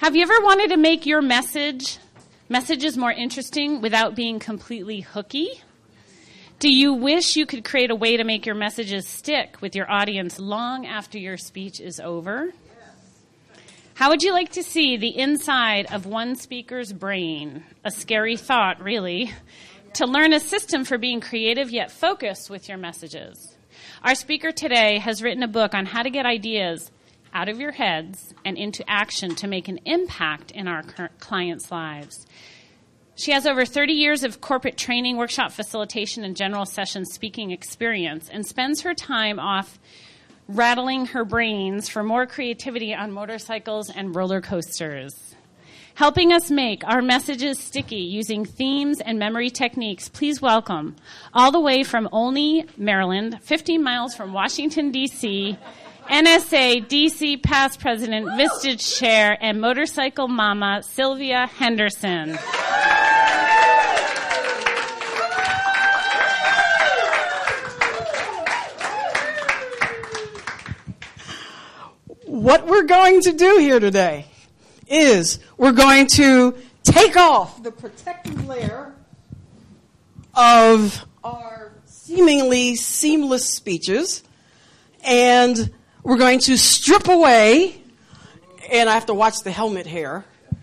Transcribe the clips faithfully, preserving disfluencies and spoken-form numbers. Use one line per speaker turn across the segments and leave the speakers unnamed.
Have you ever wanted to make your message messages more interesting without being completely hooky? Do you wish you could create a way to make your messages stick with your audience long after your speech is over? How would you like to see the inside of one speaker's brain? A scary thought, really. To learn a system for being creative yet focused with your messages. Our speaker today has written a book on how to get ideas out of your heads and into action to make an impact in our clients' lives. She has over thirty years of corporate training, workshop facilitation, and general session speaking experience and spends her time off rattling her brains for more creativity on motorcycles and roller coasters. Helping us make our messages sticky using themes and memory techniques, please welcome, all the way from Olney, Maryland, fifteen miles from Washington, D C, N S A D C past president, Vista chair, and motorcycle mama, Sylvia Henderson.
What we're going to do here today is we're going to take off the protective layer of our seemingly seamless speeches, and we're going to strip away, and I have to watch the helmet hair,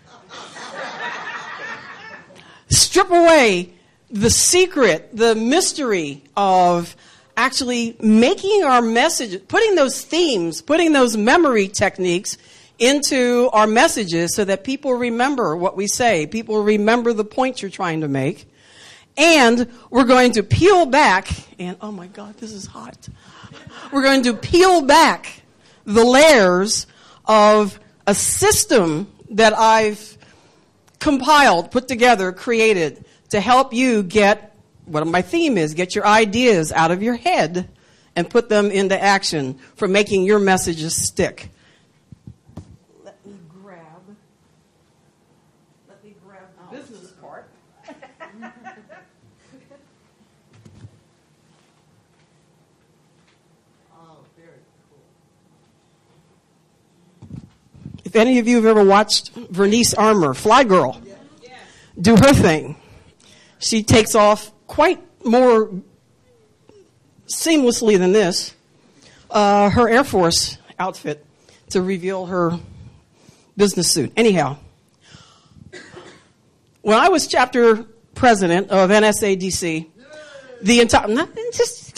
strip away the secret, the mystery of actually making our messages, putting those themes, putting those memory techniques into our messages so that people remember what we say, people remember the point you're trying to make. And we're going to peel back, and oh my God, this is hot. We're going to peel back the layers of a system that I've compiled, put together, created to help you get, what my theme is, get your ideas out of your head and put them into action for making your messages stick. Let me grab, let me grab the business part. If any of you have ever watched Vernice Armour, Fly Girl, do her thing, she takes off quite more seamlessly than this, uh, her Air Force outfit to reveal her business suit. Anyhow, when I was chapter president of N S A D C, the entire, not just,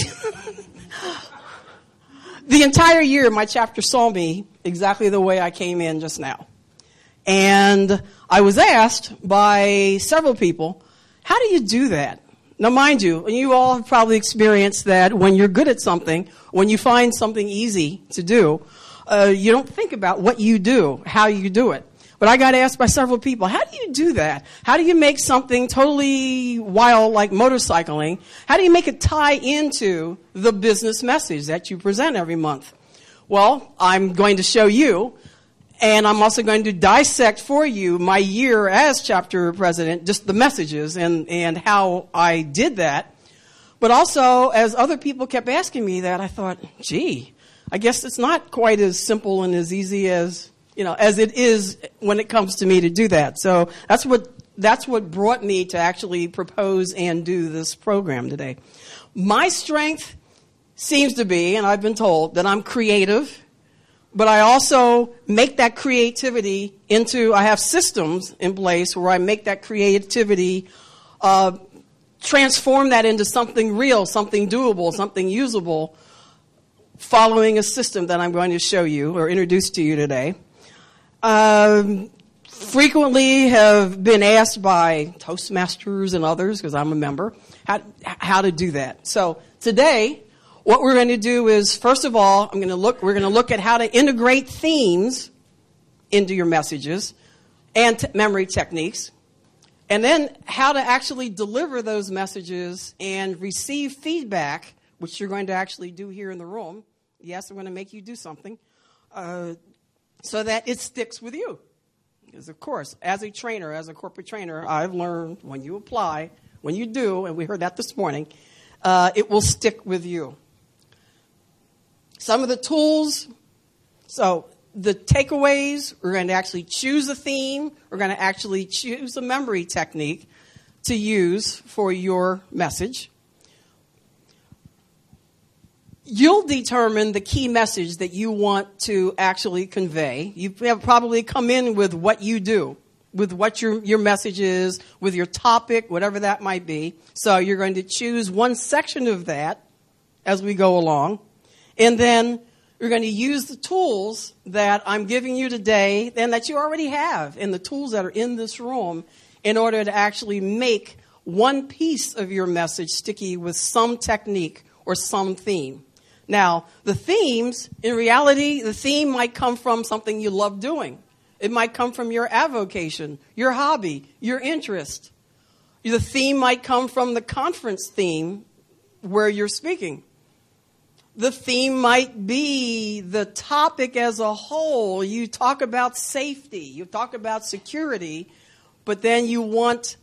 the entire year my chapter saw me exactly the way I came in just now. And I was asked by several people, how do you do that? Now, mind you, and you all have probably experienced that when you're good at something, when you find something easy to do, uh, you don't think about what you do, how you do it. But I got asked by several people, how do you do that? How do you make something totally wild like motorcycling? How do you make it tie into the business message that you present every month? Well, I'm going to show you, and I'm also going to dissect for you my year as chapter president, just the messages and, and how I did that. But also, as other people kept asking me that, I thought, gee, I guess it's not quite as simple and as easy as, you know, as it is when it comes to me to do that. So that's what, that's what brought me to actually propose and do this program today. My strength seems to be, and I've been told, that I'm creative, but I also make that creativity into, I have systems in place where I make that creativity, uh, transform that into something real, something doable, something usable, following a system that I'm going to show you or introduce to you today. Um, frequently have been asked by Toastmasters and others, because I'm a member, how, how to do that. So today, what we're going to do is, first of all, I'm going to look, we're going to look at how to integrate themes into your messages and t- memory techniques, and then how to actually deliver those messages and receive feedback, which you're going to actually do here in the room. Yes, I'm going to make you do something, uh, so that it sticks with you. Because, of course, as a trainer, as a corporate trainer, I've learned when you apply, when you do, and we heard that this morning, uh, it will stick with you. Some of the tools, so the takeaways. We're going to actually choose a theme. We're going to actually choose a memory technique to use for your message. You'll determine the key message that you want to actually convey. You have probably come in with what you do, with what your, your message is, with your topic, whatever that might be. So you're going to choose one section of that as we go along. And then you're going to use the tools that I'm giving you today and that you already have, and the tools that are in this room, in order to actually make one piece of your message sticky with some technique or some theme. Now, the themes, in reality, the theme might come from something you love doing. It might come from your avocation, your hobby, your interest. The theme might come from the conference theme where you're speaking. The theme might be the topic as a whole. You talk about safety, you talk about security, but then you want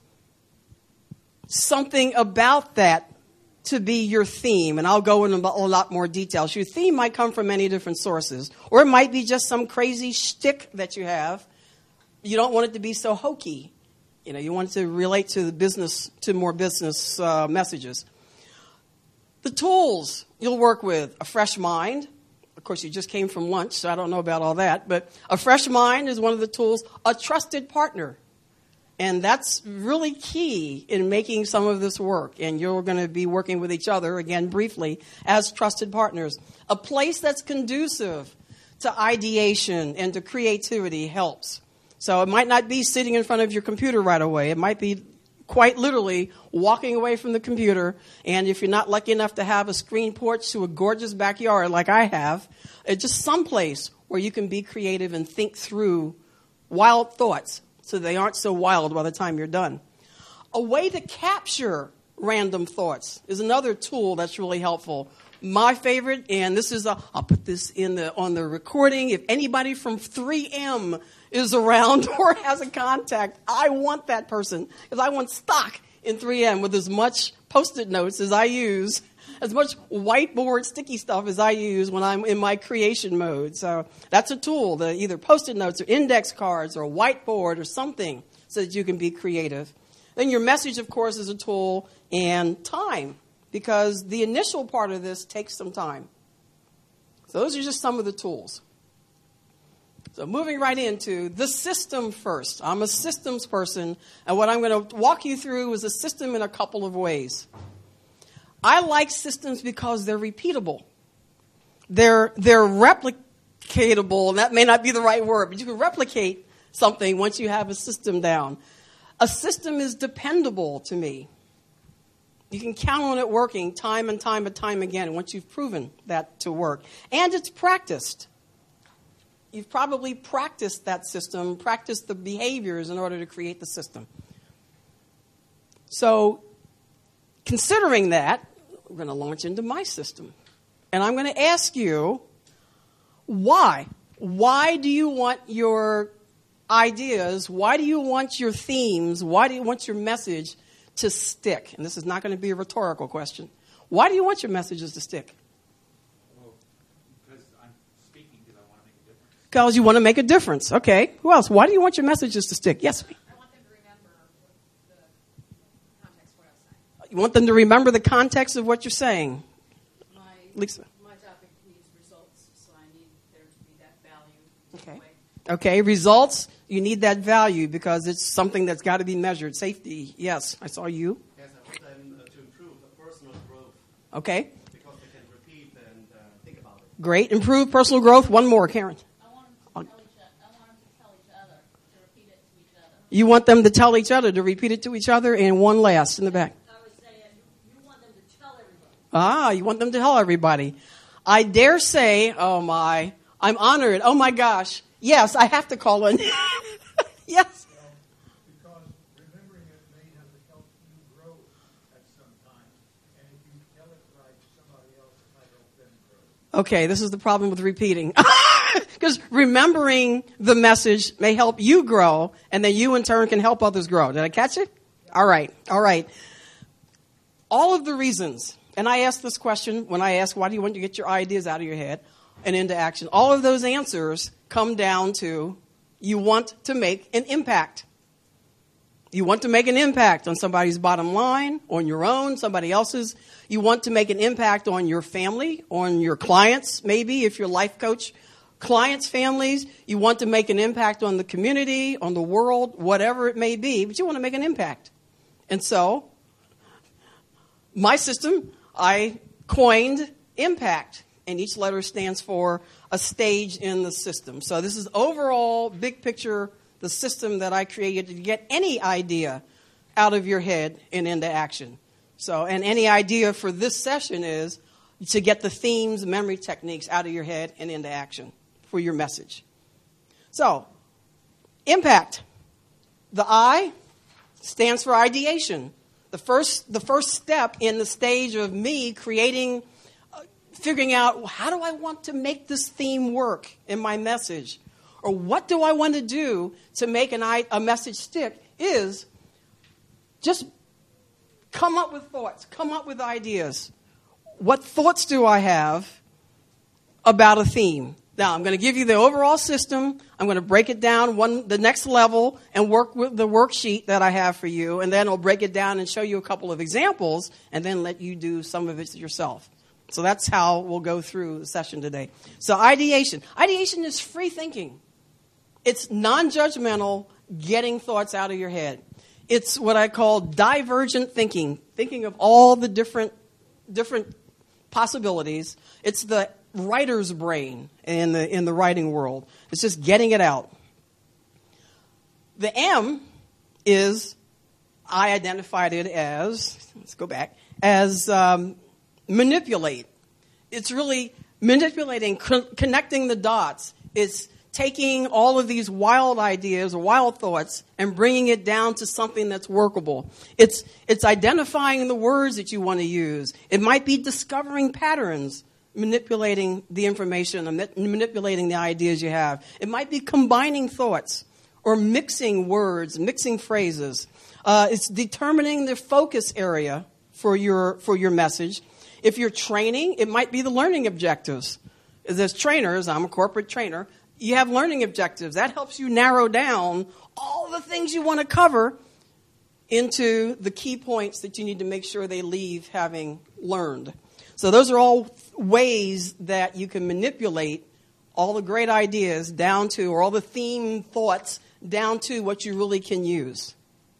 something about that to be your theme, and I'll go into a lot more details. Your theme might come from many different sources, or it might be just some crazy shtick that you have. You don't want it to be so hokey. You know, you want it to relate to the business, to more business uh, messages. The tools you'll work with: a fresh mind. Of course, you just came from lunch, so I don't know about all that, but a fresh mind is one of the tools. A trusted partner. And that's really key in making some of this work. And you're going to be working with each other, again, briefly, as trusted partners. A place that's conducive to ideation and to creativity helps. So it might not be sitting in front of your computer right away. It might be quite literally walking away from the computer. And if you're not lucky enough to have a screen porch to a gorgeous backyard like I have, it's just someplace where you can be creative and think through wild thoughts, so they aren't so wild by the time you're done. A way to capture random thoughts is another tool that's really helpful. My favorite, and this is, a, I'll put this in the on the recording. If anybody from three M is around or has a contact, I want that person, because I want stock in three M with as much Post-it notes as I use, as much whiteboard sticky stuff as I use when I'm in my creation mode. So that's a tool, the either Post-it notes or index cards or a whiteboard or something, so that you can be creative. Then your message, of course, is a tool, and time, because the initial part of this takes some time. So those are just some of the tools. So moving right into the system first. I'm a systems person, and what I'm going to walk you through is a system in a couple of ways. I like systems because they're repeatable. They're, they're replicatable, and that may not be the right word, but you can replicate something once you have a system down. A system is dependable to me. You can count on it working time and time and time again once you've proven that to work. And it's practiced. You've probably practiced that system, practiced the behaviors in order to create the system. So, considering that, we're going to launch into my system. And I'm going to ask you, why? Why do you want your ideas, why do you want your themes, why do you want your message to stick? And this is not going to be a rhetorical question. Why do you want your messages to stick?
Well, because I'm speaking because I want to make a difference.
Because you want to make a difference. Okay. Who else? Why do you want your messages to stick? Yes?
I want them to remember the context of what I was saying.
You want them to remember the context of what you're saying.
My,
Lisa.
my topic needs results, so I need there to be that value.
Okay.
Way.
Okay, results, you need that value because it's something that's got to be measured. Safety, yes, I saw you.
Yes, I want them uh, to improve the personal growth.
Okay.
Because they can repeat and uh, think about it.
Great. Improve personal growth. One more, Karen.
I want them to tell each other. I want them to tell each other to repeat it to each other.
You want them to tell each other to repeat it to each other, and one last in the back.
I was saying, you want them to tell everybody.
Ah, you want them to tell everybody. I dare say, oh my, I'm honored. Oh my gosh. Yes, I have to call in. Yes.
Well, because remembering it may have helped you grow at some time. And if you tell it right, somebody else might help them grow.
Okay, this is the problem with repeating. Because remembering the message may help you grow, and then you in turn can help others grow. Did I catch it? All right, all right. All of the reasons, and I asked this question when I asked, why do you want to get your ideas out of your head and into action? All of those answers come down to you want to make an impact. You want to make an impact on somebody's bottom line, on your own, somebody else's. You want to make an impact on your family, on your clients, maybe if you're a life coach, clients' families. You want to make an impact on the community, on the world, whatever it may be, but you want to make an impact. And so, my system, I coined impact, and each letter stands for a stage in the system. So this is overall, big picture, the system that I created to get any idea out of your head and into action. So, and any idea for this session is to get the themes, memory techniques out of your head and into action for your message. So, impact. The I stands for ideation. The first, the first step in the stage of me creating, uh, figuring out, well, how do I want to make this theme work in my message? Or what do I want to do to make an I, a message stick is just come up with thoughts, come up with ideas. What thoughts do I have about a theme? Now, I'm going to give you the overall system. I'm going to break it down one the next level and work with the worksheet that I have for you. And then I'll break it down and show you a couple of examples and then let you do some of it yourself. So that's how we'll go through the session today. So ideation. Ideation is free thinking. It's non-judgmental, getting thoughts out of your head. It's what I call divergent thinking, thinking of all the different different possibilities. It's the writer's brain in the in the writing world. It's just getting it out. The M is, I identified it as, let's go back, as um, manipulate. It's really manipulating, co- connecting the dots. It's taking all of these wild ideas or wild thoughts and bringing it down to something that's workable. It's it's identifying the words that you want to use. It might be discovering patterns, manipulating the information, and manipulating the ideas you have. It might be combining thoughts or mixing words, mixing phrases. Uh, it's determining the focus area for your for your message. If you're training, it might be the learning objectives. As trainers, I'm a corporate trainer, you have learning objectives. That helps you narrow down all the things you want to cover into the key points that you need to make sure they leave having learned. So those are all ways that you can manipulate all the great ideas down to, or all the theme thoughts down to what you really can use.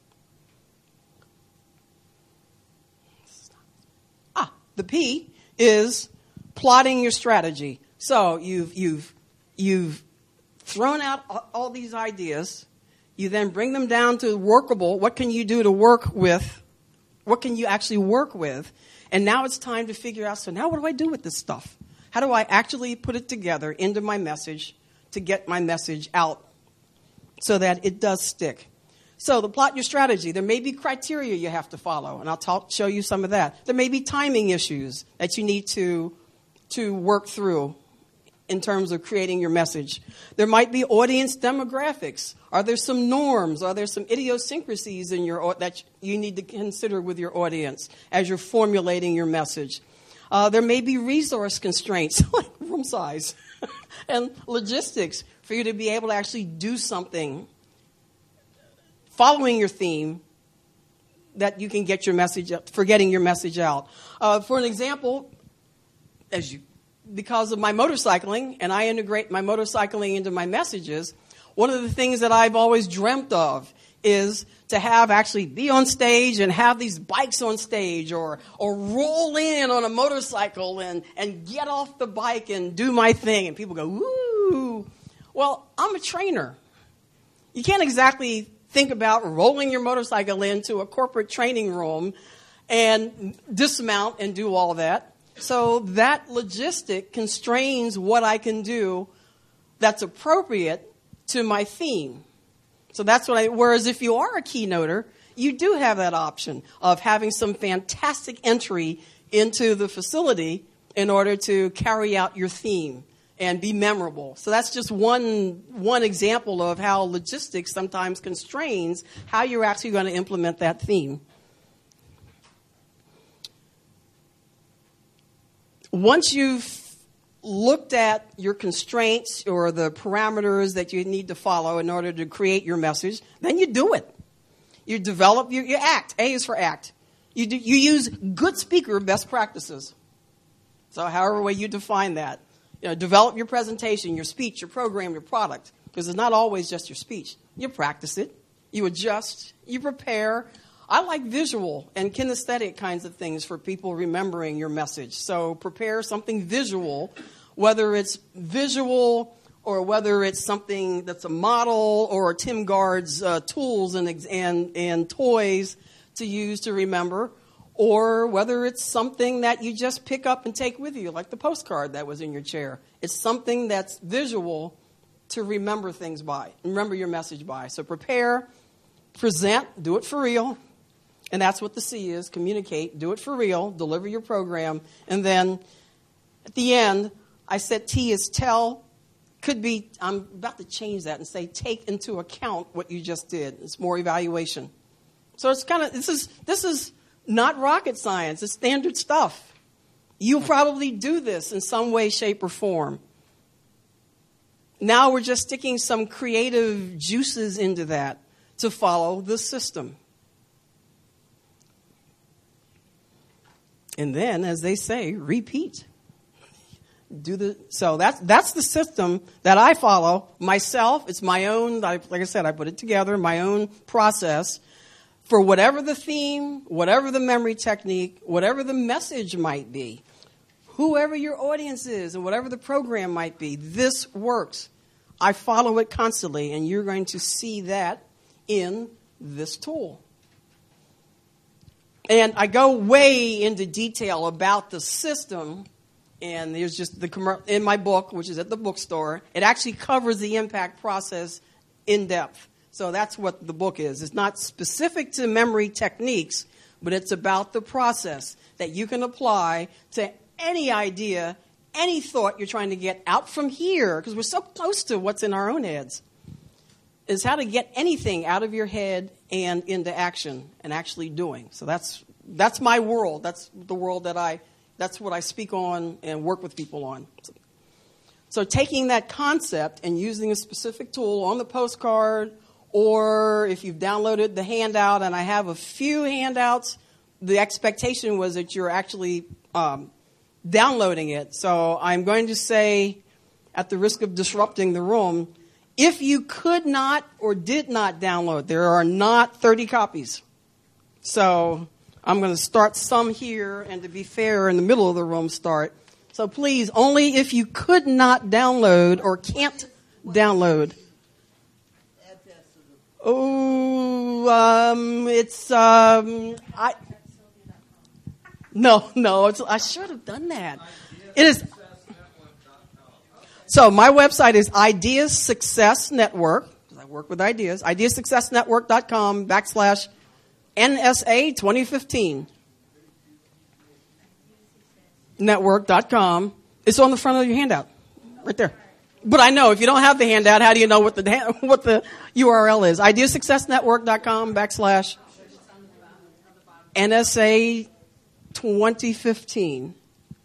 Ah, the P is plotting your strategy. So you've you've you've thrown out all these ideas. You then bring them down to workable. What can you do to work with? What can you actually work with? And now it's time to figure out, so now what do I do with this stuff? How do I actually put it together into my message to get my message out so that it does stick? So the plot your strategy. There may be criteria you have to follow, and I'll talk, show you some of that. There may be timing issues that you need to, to work through in terms of creating your message. There might be audience demographics. Are there some norms? Are there some idiosyncrasies in your that you need to consider with your audience as you're formulating your message? Uh, there may be resource constraints, like room size, and logistics for you to be able to actually do something following your theme that you can get your message, for getting your message out. Uh, for an example, as you because of my motorcycling, and I integrate my motorcycling into my messages, one of the things that I've always dreamt of is to have actually be on stage and have these bikes on stage, or or roll in on a motorcycle and, and get off the bike and do my thing. And people go, woo. Well, I'm a trainer. You can't exactly think about rolling your motorcycle into a corporate training room and dismount and do all that. So that logistic constrains what I can do that's appropriate to my theme. So that's what I, whereas if you are a keynoter, you do have that option of having some fantastic entry into the facility in order to carry out your theme and be memorable. So that's just one, one example of how logistics sometimes constrains how you're actually going to implement that theme. Once you've looked at your constraints or the parameters that you need to follow in order to create your message, then you do it. You develop, you, you act. A is for act. You, do, you use good speaker best practices. So however way you define that. You know, develop your presentation, your speech, your program, your product. Because it's not always just your speech. You practice it. You adjust. You prepare. I like visual and kinesthetic kinds of things for people remembering your message. So prepare something visual, whether it's visual or whether it's something that's a model or Tim Gard's uh, tools and, and, and toys to use to remember, or whether it's something that you just pick up and take with you, like the postcard that was in your chair. It's something that's visual to remember things by, remember your message by. So prepare, present, do it for real. And that's what the C is, communicate, do it for real, deliver your program. And then at the end, I said T is tell. Could be, I'm about to change that and say take into account what you just did. It's more evaluation. So it's kind of, this is this is not rocket science. It's standard stuff. You'll probably do this in some way, shape, or form. Now we're just sticking some creative juices into that to follow the system. And then, as they say, repeat. Do the so that's that's the system that I follow myself. It's my own. Like I said, I put it together. My own process for whatever the theme, whatever the memory technique, whatever the message might be, whoever your audience is, and whatever the program might be. This works. I follow it constantly, and you're going to see that in this tool. And I go way into detail about the system, and there's just the commer- in my book, which is at the bookstore, it actually covers the impact process in depth. So that's what the book is. It's not specific to memory techniques, but it's about the process that you can apply to any idea, any thought you're trying to get out from here, because we're so close to what's in our own heads, is how to get anything out of your head and into action and actually doing. So that's that's my world. That's the world that I, that's what I speak on and work with people on. So, so taking that concept and using a specific tool on the postcard, or if you've downloaded the handout, and I have a few handouts, the expectation was that you're actually um, downloading it. So I'm going to say, at the risk of disrupting the room, if you could not or did not download, there are not thirty copies. So I'm going to start some here, and to be fair, in the middle of the room start. So please, only if you could not download or can't download. Oh, um, it's, um, I, no, no, it's, I should have done that. It is. So my website is Ideas Success Network, because I work with ideas, ideas success network dot com backslash N S A twenty fifteen. Network dot com. It's on the front of your handout, right there. But I know if you don't have the handout, how do you know what the what the U R L is? ideas success network dot com backslash N S A twenty fifteen.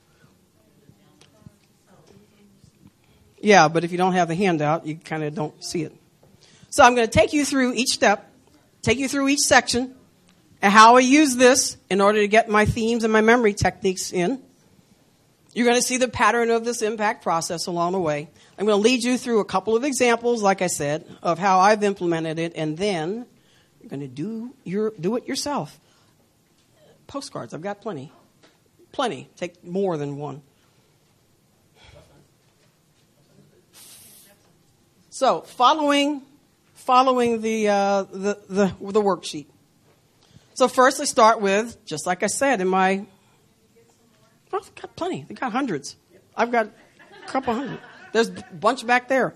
Yeah, but if you don't have the handout, you kind of don't see it. So I'm going to take you through each step, take you through each section, and how I use this in order to get my themes and my memory techniques in. You're going to see the pattern of this impact process along the way. I'm going to lead you through a couple of examples, like I said, of how I've implemented it, and then you're going to do your do it yourself. Postcards, I've got plenty. Plenty. Take more than one. So, following following the, uh, the the the worksheet. So first, I start with, just like I said in my. Well, I've got plenty. I've got hundreds. I've got a couple hundred. There's a bunch back there.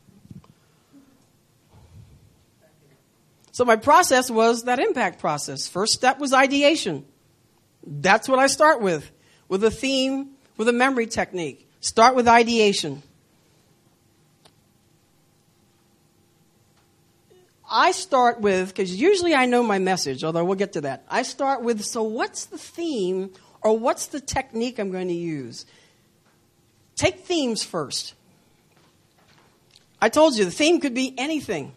So my process was that impact process. First step was ideation. That's what I start with, with a theme, with a memory technique. Start with ideation. I start with, because usually I know my message, although we'll get to that. I start with, so what's the theme or what's the technique I'm going to use? take themes first. I told you the theme could be anything.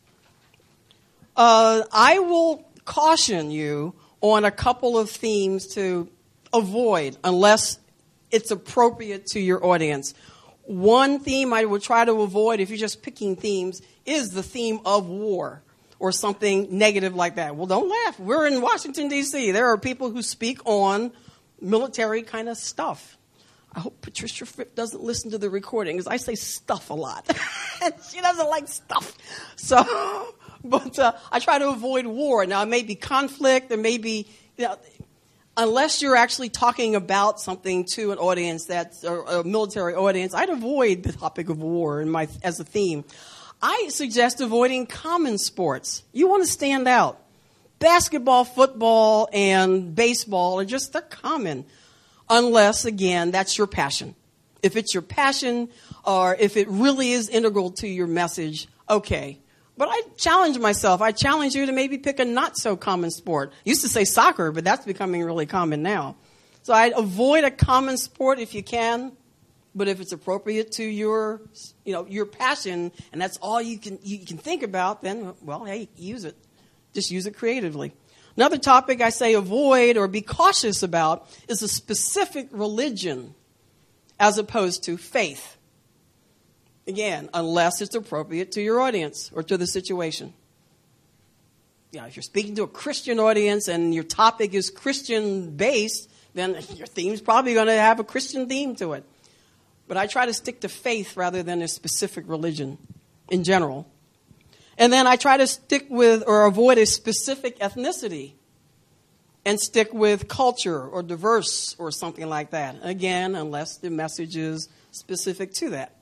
Uh, I will caution you on a couple of themes to avoid unless it's appropriate to your audience. One theme I would try to avoid if you're just picking themes is the theme of war or something negative like that. Well, don't laugh. We're in Washington, D C There are people who speak on military kind of stuff. I hope Patricia Fripp doesn't listen to the recording because I say stuff a lot. She doesn't like stuff. So, but uh, I try to avoid war. Now, it may be conflict. There may be, you know, unless you're actually talking about something to an audience that's or a military audience, I'd avoid the topic of war in my as a theme. I suggest avoiding common sports. You want to stand out. Basketball, football, and baseball are just, they're common. Unless, again, that's your passion. If it's your passion or if it really is integral to your message, okay. But I challenge myself. I challenge you to maybe pick a not-so-common sport. Used to say soccer, but that's becoming really common now. So I'd avoid a common sport if you can, but if it's appropriate to your, you know, your passion and that's all you can you can think about, then, well, hey, use it. Just use it creatively. Another topic I say avoid or be cautious about is a specific religion as opposed to faith. Again, unless it's appropriate to your audience or to the situation. Yeah, if you're speaking to a Christian audience and your topic is Christian-based, then your theme's probably going to have a Christian theme to it. But I try to stick to faith rather than a specific religion in general. And then I try to stick with or avoid a specific ethnicity and stick with culture or diverse or something like that. Again, unless the message is specific to that.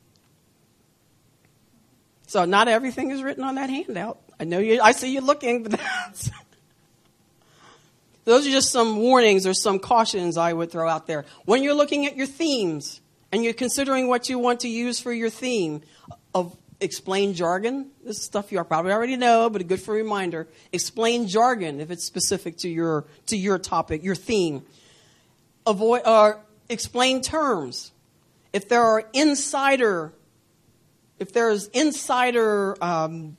So not everything is written on that handout. I know you. I see you looking, but that's those are just some warnings or some cautions I would throw out there. When you're looking at your themes and you're considering what you want to use for your theme, of explain jargon. This is stuff you probably already know, but a good for a reminder. Explain jargon if it's specific to your to your topic, your theme. Avoid or uh, explain terms. If there are insider, if there's insider um,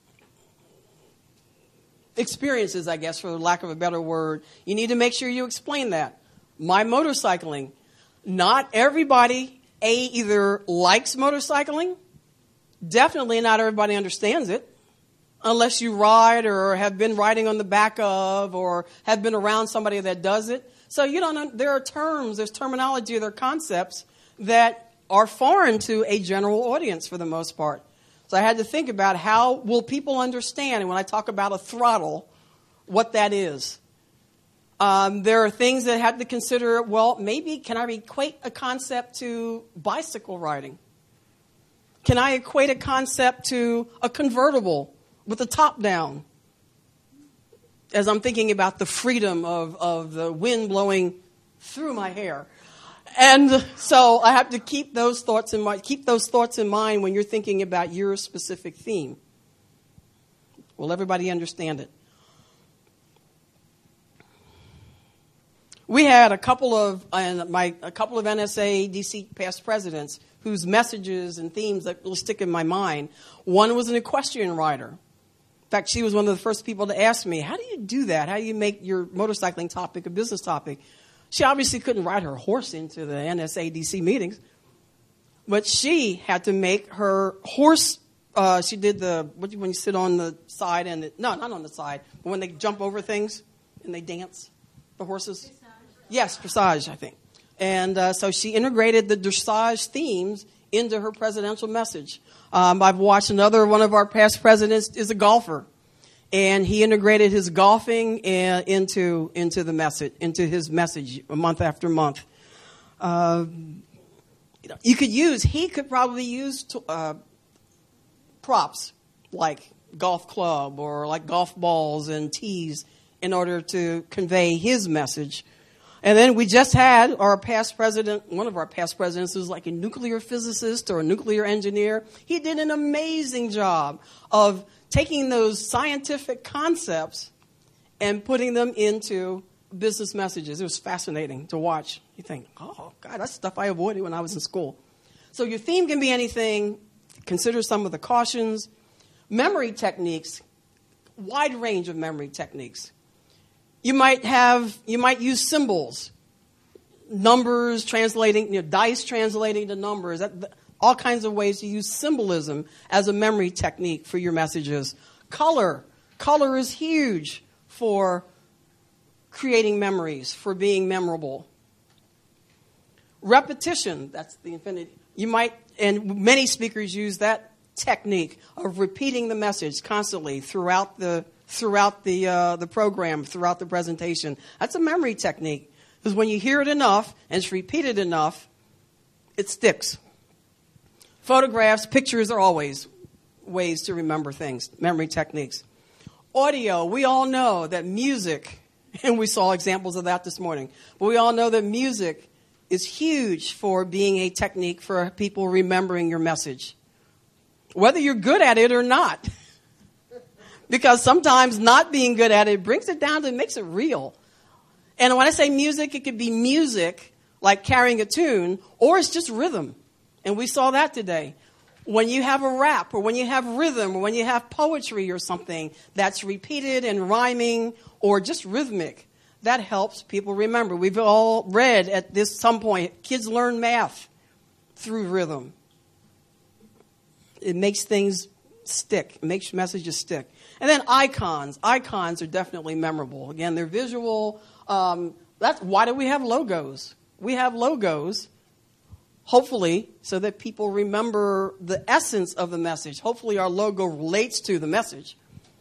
experiences, I guess, for lack of a better word, you need to make sure you explain that. My motorcycling. Not everybody, A, either likes motorcycling. Definitely not everybody understands it unless you ride or have been riding on the back of or have been around somebody that does it. So you don't know, there are terms, there's terminology, there are concepts that are foreign to a general audience for the most part. So I had to think about how will people understand, and when I talk about a throttle, what that is. Um, there are things that I had to consider, well, maybe can I equate a concept to bicycle riding? Can I equate a concept to a convertible with the top down? As I'm thinking about the freedom of, of the wind blowing through my hair. And so I have to keep those thoughts in mind, keep those thoughts in mind when you're thinking about your specific theme. Will everybody understand it? We had a couple of uh, my a couple of N S A D C past presidents whose messages and themes that will stick in my mind. One was an equestrian rider. In fact, she was one of the first people to ask me, how do you do that? How do you make your motorcycling topic a business topic? She obviously couldn't ride her horse into the N S A D C meetings, but she had to make her horse, uh, she did the, what when you sit on the side and, it, no, not on the side, but when they jump over things and they dance, the horses. Yes, dressage, I think. And uh, so she integrated the dressage themes into her presidential message. Um, I've watched another one of our past presidents is a golfer, and he integrated his golfing uh, into into the message, into his message, month after month. Uh, you know, you could use, he could probably use to, uh, props like golf club or like golf balls and tees in order to convey his message. And then we just had our past president, one of our past presidents who was like a nuclear physicist or a nuclear engineer. He did an amazing job of taking those scientific concepts and putting them into business messages. It was fascinating to watch. You think, oh, God, that's stuff I avoided when I was in school. So your theme can be anything. Consider some of the cautions. Memory techniques, wide range of memory techniques. You might have, you might use symbols, numbers translating, you know, dice translating to numbers, that, all kinds of ways to use symbolism as a memory technique for your messages. Color. Color is huge for creating memories, for being memorable. Repetition, that's the infinity. You might, and many speakers use that technique of repeating the message constantly throughout the throughout the uh, the program, throughout the presentation. That's a memory technique, because when you hear it enough and it's repeated enough, it sticks. Photographs, pictures are always ways to remember things, memory techniques. Audio, we all know that music, and we saw examples of that this morning, but we all know that music is huge for being a technique for people remembering your message, whether you're good at it or not. Because sometimes not being good at it brings it down to, makes it real. And when I say music, it could be music, like carrying a tune, or it's just rhythm. And we saw that today. When you have a rap, or when you have rhythm, or when you have poetry or something that's repeated and rhyming, or just rhythmic, that helps people remember. We've all read at this some point, kids learn math through rhythm. It makes things stick. It makes messages stick. And then icons. Icons are definitely memorable. Again, they're visual. Um, that's why do we have logos? We have logos, hopefully, so that people remember the essence of the message. Hopefully our logo relates to the message.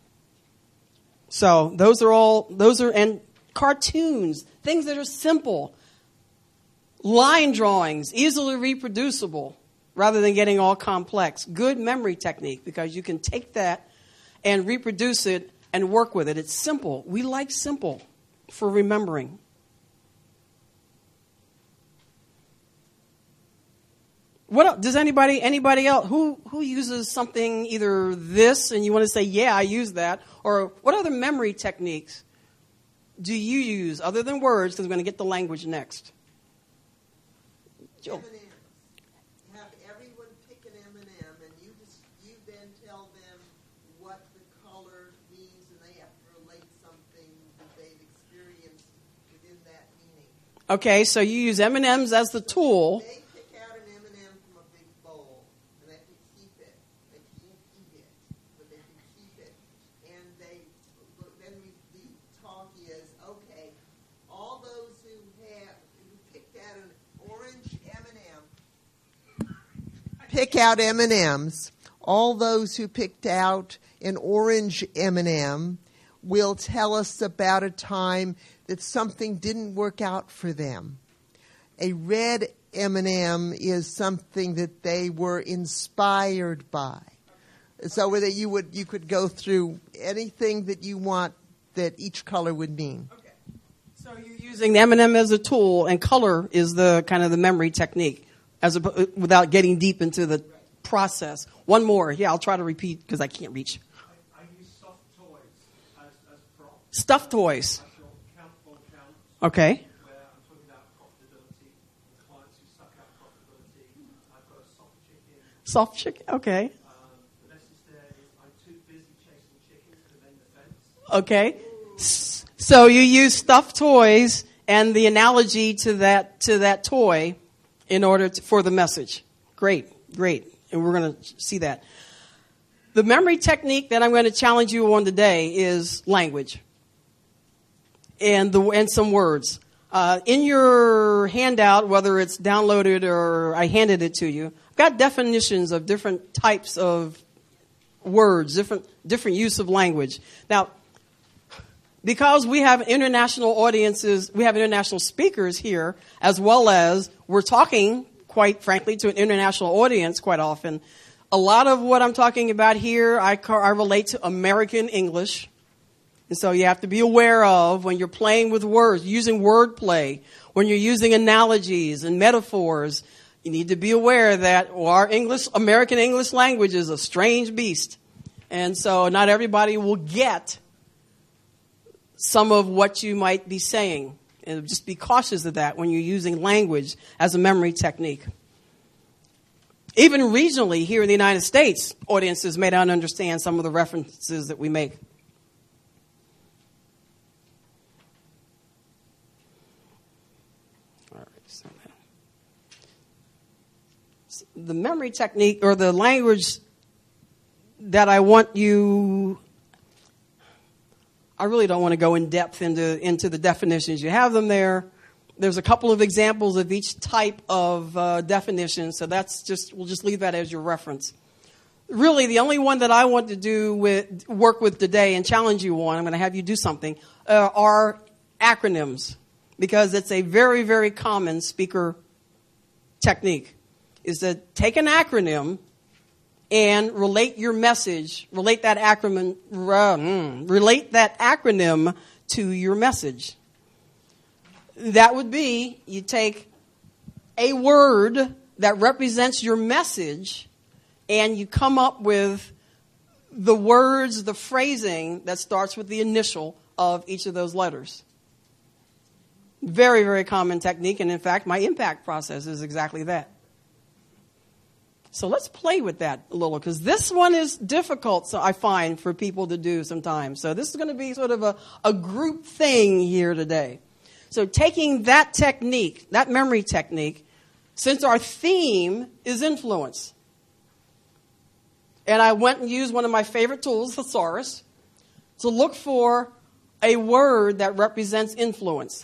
So those are all, those are, and cartoons, things that are simple. Line drawings, easily reproducible, rather than getting all complex. Good memory technique, because you can take that and reproduce it and work with it. It's simple. We like simple for remembering. What else? Does anybody anybody else who who uses something, either this and you want to say, yeah, I use that, or what other memory techniques do you use other than words? Because we're going to get the language next. Joe.
M and M's. Have everyone pick an M and M, and you just you then tell them what the color means, and they have to relate something that they've experienced within that meaning.
Okay, so you use M and M's as the tool.
They pick out an M and M from a big bowl, and they can keep it. They can't eat it, but they can keep it. And they then we, the talk is, okay, all those who have who picked out an orange M and M, pick out M and M's. All those who picked out an orange M and M will tell us about a time that something didn't work out for them. A red M and M is something that they were inspired by. So that you would you could go through anything that you want that each color would mean.
Okay. So you're using the M and M as a tool, and color is the kind of the memory technique, as a, without getting deep into the process. One more. Yeah, I'll try to repeat because I can't reach.
I, I use soft toys as, as props.
Stuffed toys.
Actual countable counts.
Okay.
Where I'm talking about profitability, clients who suck out profitability. I've got a soft chicken.
Soft chicken. Okay.
Um, the message there is I'm too busy chasing chickens to mend the fence.
Okay. S- So you use stuffed toys and the analogy to that to that toy in order to, for the message. Great, great. And we're going to see that. The memory technique that I'm going to challenge you on today is language and the and some words. Uh, in your handout, whether it's downloaded or I handed it to you, I've got definitions of different types of words, different different use of language. Now, because we have international audiences, we have international speakers here, as well as we're talking, quite frankly, to an international audience quite often. A lot of what I'm talking about here, I, I relate to American English. And so you have to be aware of when you're playing with words, using wordplay, when you're using analogies and metaphors, you need to be aware that our English, American English language is a strange beast. And so not everybody will get some of what you might be saying. And just be cautious of that when you're using language as a memory technique. Even regionally, here in the United States, audiences may not understand some of the references that we make. All right, so the memory technique, or the language that I want you, I really don't want to go in depth into, into the definitions. You have them there. There's a couple of examples of each type of uh, definition, so that's just, we'll just leave that as your reference. Really, the only one that I want to do with, work with today and challenge you on, I'm going to have you do something, uh, are acronyms, because it's a very, very common speaker technique, is to take an acronym and relate your message, relate that acronym, uh, relate that acronym to your message. That would be, you take a word that represents your message and you come up with the words, the phrasing that starts with the initial of each of those letters. Very, very common technique, and in fact, my impact process is exactly that. So let's play with that a little, because this one is difficult, so I find, for people to do sometimes. So this is going to be sort of a, a group thing here today. So taking that technique, that memory technique, since our theme is influence, and I went and used one of my favorite tools, Thesaurus, to look for a word that represents influence.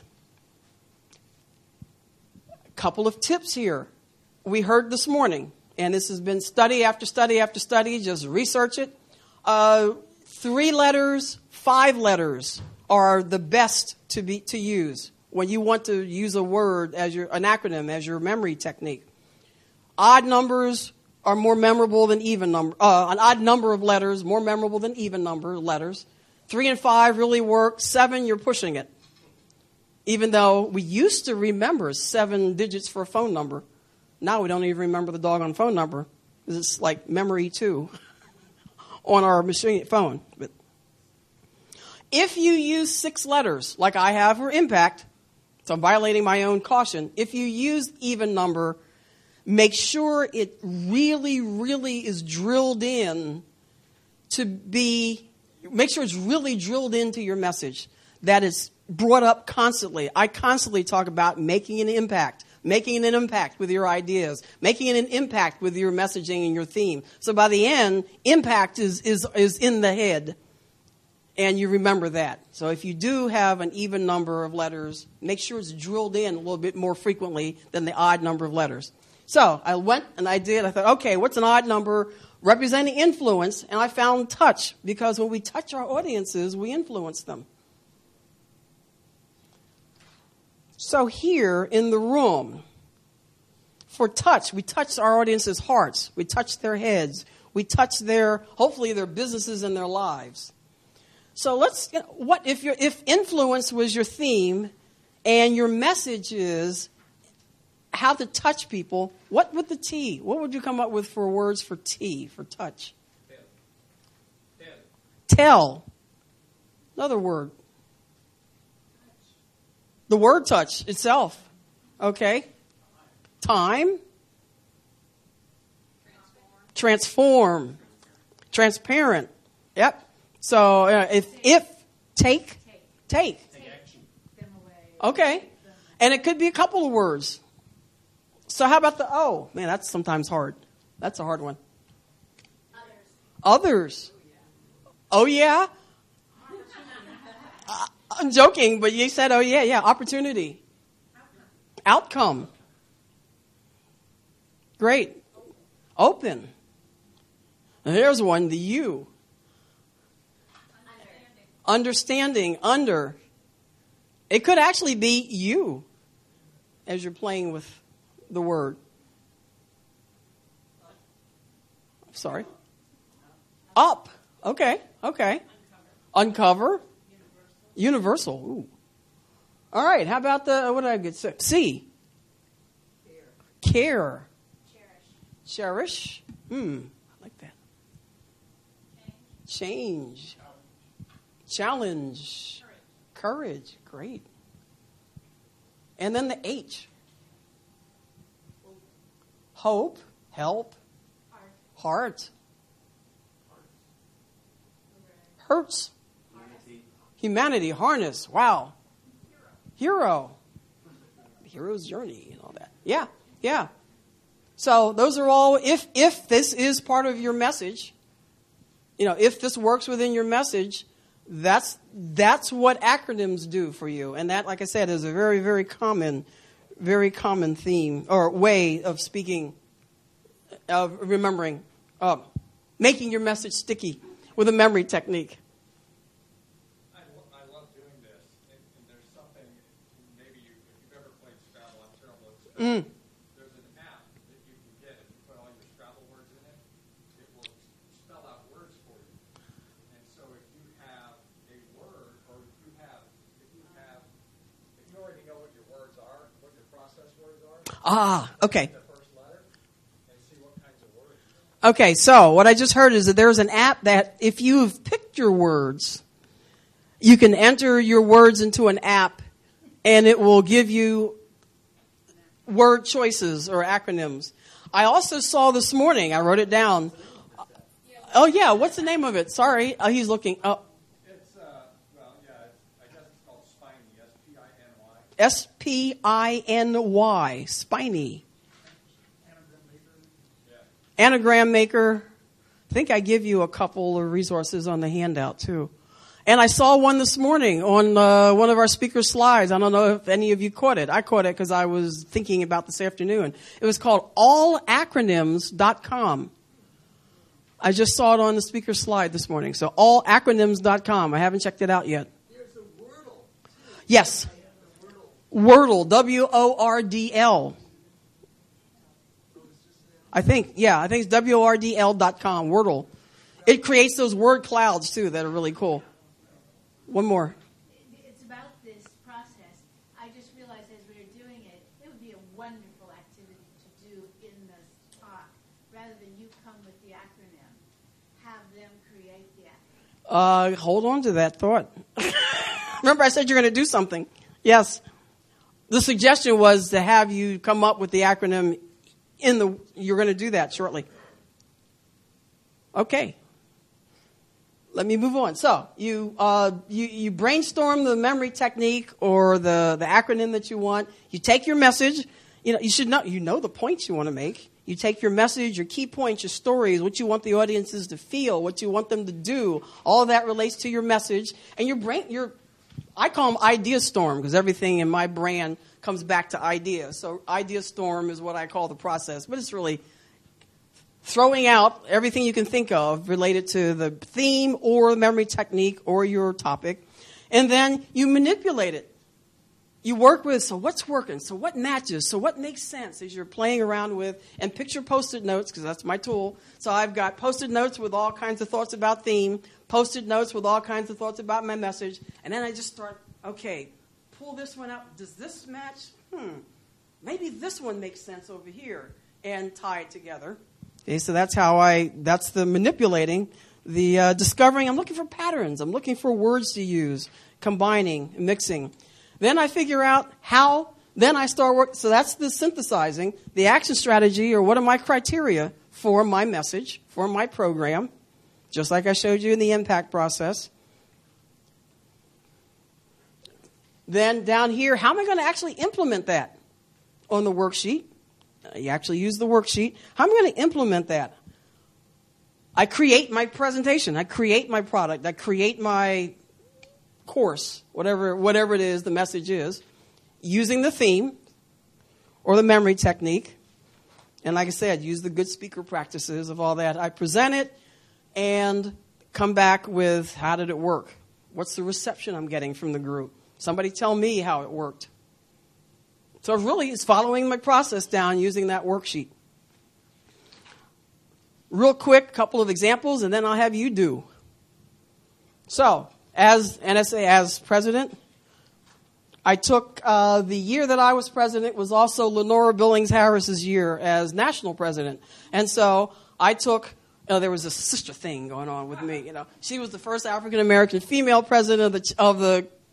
A couple of tips here we heard this morning, and this has been study after study after study, just research it. Uh, three letters, five letters are the best to be to use when you want to use a word as your, an acronym as your memory technique. Odd numbers are more memorable than even number. Uh, an odd number of letters more memorable than even number of letters. Three and five really work. Seven, you're pushing it. Even though we used to remember seven digits for a phone number, now we don't even remember the doggone phone number. It's like memory two on our machine phone. But if you use six letters, like I have for impact, so I'm violating my own caution. If you use even number, make sure it really, really is drilled in to be, make sure it's really drilled into your message, that is brought up constantly. I constantly talk about making an impact, making an impact with your ideas, making an impact with your messaging and your theme. So by the end, impact is, is, is in the head. And you remember that. So if you do have an even number of letters, make sure it's drilled in a little bit more frequently than the odd number of letters. So I went and I did. I thought, okay, what's an odd number representing influence? And I found touch, because when we touch our audiences, we influence them. So here in the room, for touch, we touch our audience's hearts. We touch their heads. We touch their, hopefully their businesses and their lives. So let's, what if your if influence was your theme and your message is how to touch people, what would the T, what would you come up with for words for T, for touch?
Tell.
Tell. Another word. The word touch itself. Okay. Time. Transform. Transparent. Yep. So uh, if if take take okay, and it could be a couple of words. So how about the O? Man, that's sometimes hard. That's a hard one. Others. Others. Oh yeah. uh, I'm joking, but you said oh yeah, yeah. Opportunity. Outcome. Great. Open. And here's one. The U. Understanding, under. It could actually be you as you're playing with the word. Sorry. Up. Okay, okay. Uncover. Universal. Ooh. All right, how about the, what did I get? C. Care. Care. Cherish. Cherish. Hmm, I like that. Change. Challenge. Courage. Great. And then the H. Hope. Help. Heart. Hurts. Humanity. Harness. Wow. Hero. Hero's journey and all that. Yeah, yeah. So those are all, if if this is part of your message, you know, if this works within your message, that's that's what acronyms do for you. And that, like I said, is a very, very common, very common theme or way of speaking, of remembering, uh, making your message sticky with a memory technique.
I, lo- I love doing this, and, and there's something, maybe you, if you've ever played Scrabble, I'm terrible at Scrabble.
Mm.
There's an app that you can get if you put all your Scrabble words in it. It will spell out words for you. And so if you have a word, or if you have, if you have, if you already know what your words are, what your process words are,
Ah, okay.
the first letter, and see what kinds of words.
Okay, so what I just heard is that there's an app that if you've picked your words, you can enter your words into an app and it will give you word choices or acronyms. I also saw this morning, I wrote it down. Oh yeah, what's the name of it? Sorry, oh, he's looking. Oh,
It's, uh, well, yeah, it's, I guess it's called Spiny, S P I N Y.
S P I N Y, Spiny. Anagram Maker. I think I give you a couple of resources on the handout too. And I saw one this morning on uh, one of our speaker slides. I don't know if any of you caught it. I caught it because I was thinking about this afternoon. It was called all acronyms dot com. I just saw it on the speaker slide this morning. So all acronyms dot com. I haven't checked it out yet.
There's a Wordle.
Yes. Wordle, W O R D L. I think, yeah, I think it's W O R D L dot com, Wordle. It creates those word clouds, too, that are really cool. One more.
It's about this process. I just realized as we were doing it, it would be a wonderful activity to do in the talk. Rather than you come with the acronym, have them create the acronym.
Uh, hold on to that thought. Remember I said you're going to do something. Yes. The suggestion was to have you come up with the acronym in the, you're going to do that shortly. Okay. Let me move on. So you, uh, you, you brainstorm the memory technique or the, the acronym that you want. You take your message. You know, you should know, you know the points you want to make. You take your message, your key points, your stories, what you want the audiences to feel, what you want them to do. All of that relates to your message. And your brain, your, I call them idea storm because everything in my brand comes back to ideas. So idea storm is what I call the process, but it's really throwing out everything you can think of related to the theme or the memory technique or your topic. And then you manipulate it. You work with, so what's working? So what matches? So what makes sense as you're playing around with, and picture Post-it notes, because that's my tool. So I've got Post-it notes with all kinds of thoughts about theme, Post-it notes with all kinds of thoughts about my message, and then I just start, okay, pull this one out. Does this match? Hmm, maybe this one makes sense over here, and tie it together. Okay, so that's how I, that's the manipulating, the uh, discovering. I'm looking for patterns. I'm looking for words to use, combining, mixing. Then I figure out how, then I start working. So that's the synthesizing, the action strategy, or what are my criteria for my message, for my program, just like I showed you in the impact process. Then down here, how am I going to actually implement that on the worksheet? You actually use the worksheet. How am I going to implement that? I create my presentation. I create my product. I create my course, whatever whatever it is the message is, using the theme or the memory technique. And like I said, use the good speaker practices of all that. I present it and come back with how did it work? What's the reception I'm getting from the group? Somebody tell me how it worked. So really, it's following my process down using that worksheet. Real quick, couple of examples, and then I'll have you do. So, as N S A, as president, I took uh, the year that I was president was also Lenora Billings Harris's year as national president, and so I took. Uh, there was a sister thing going on with me. You know, she was the first African American female president of the of the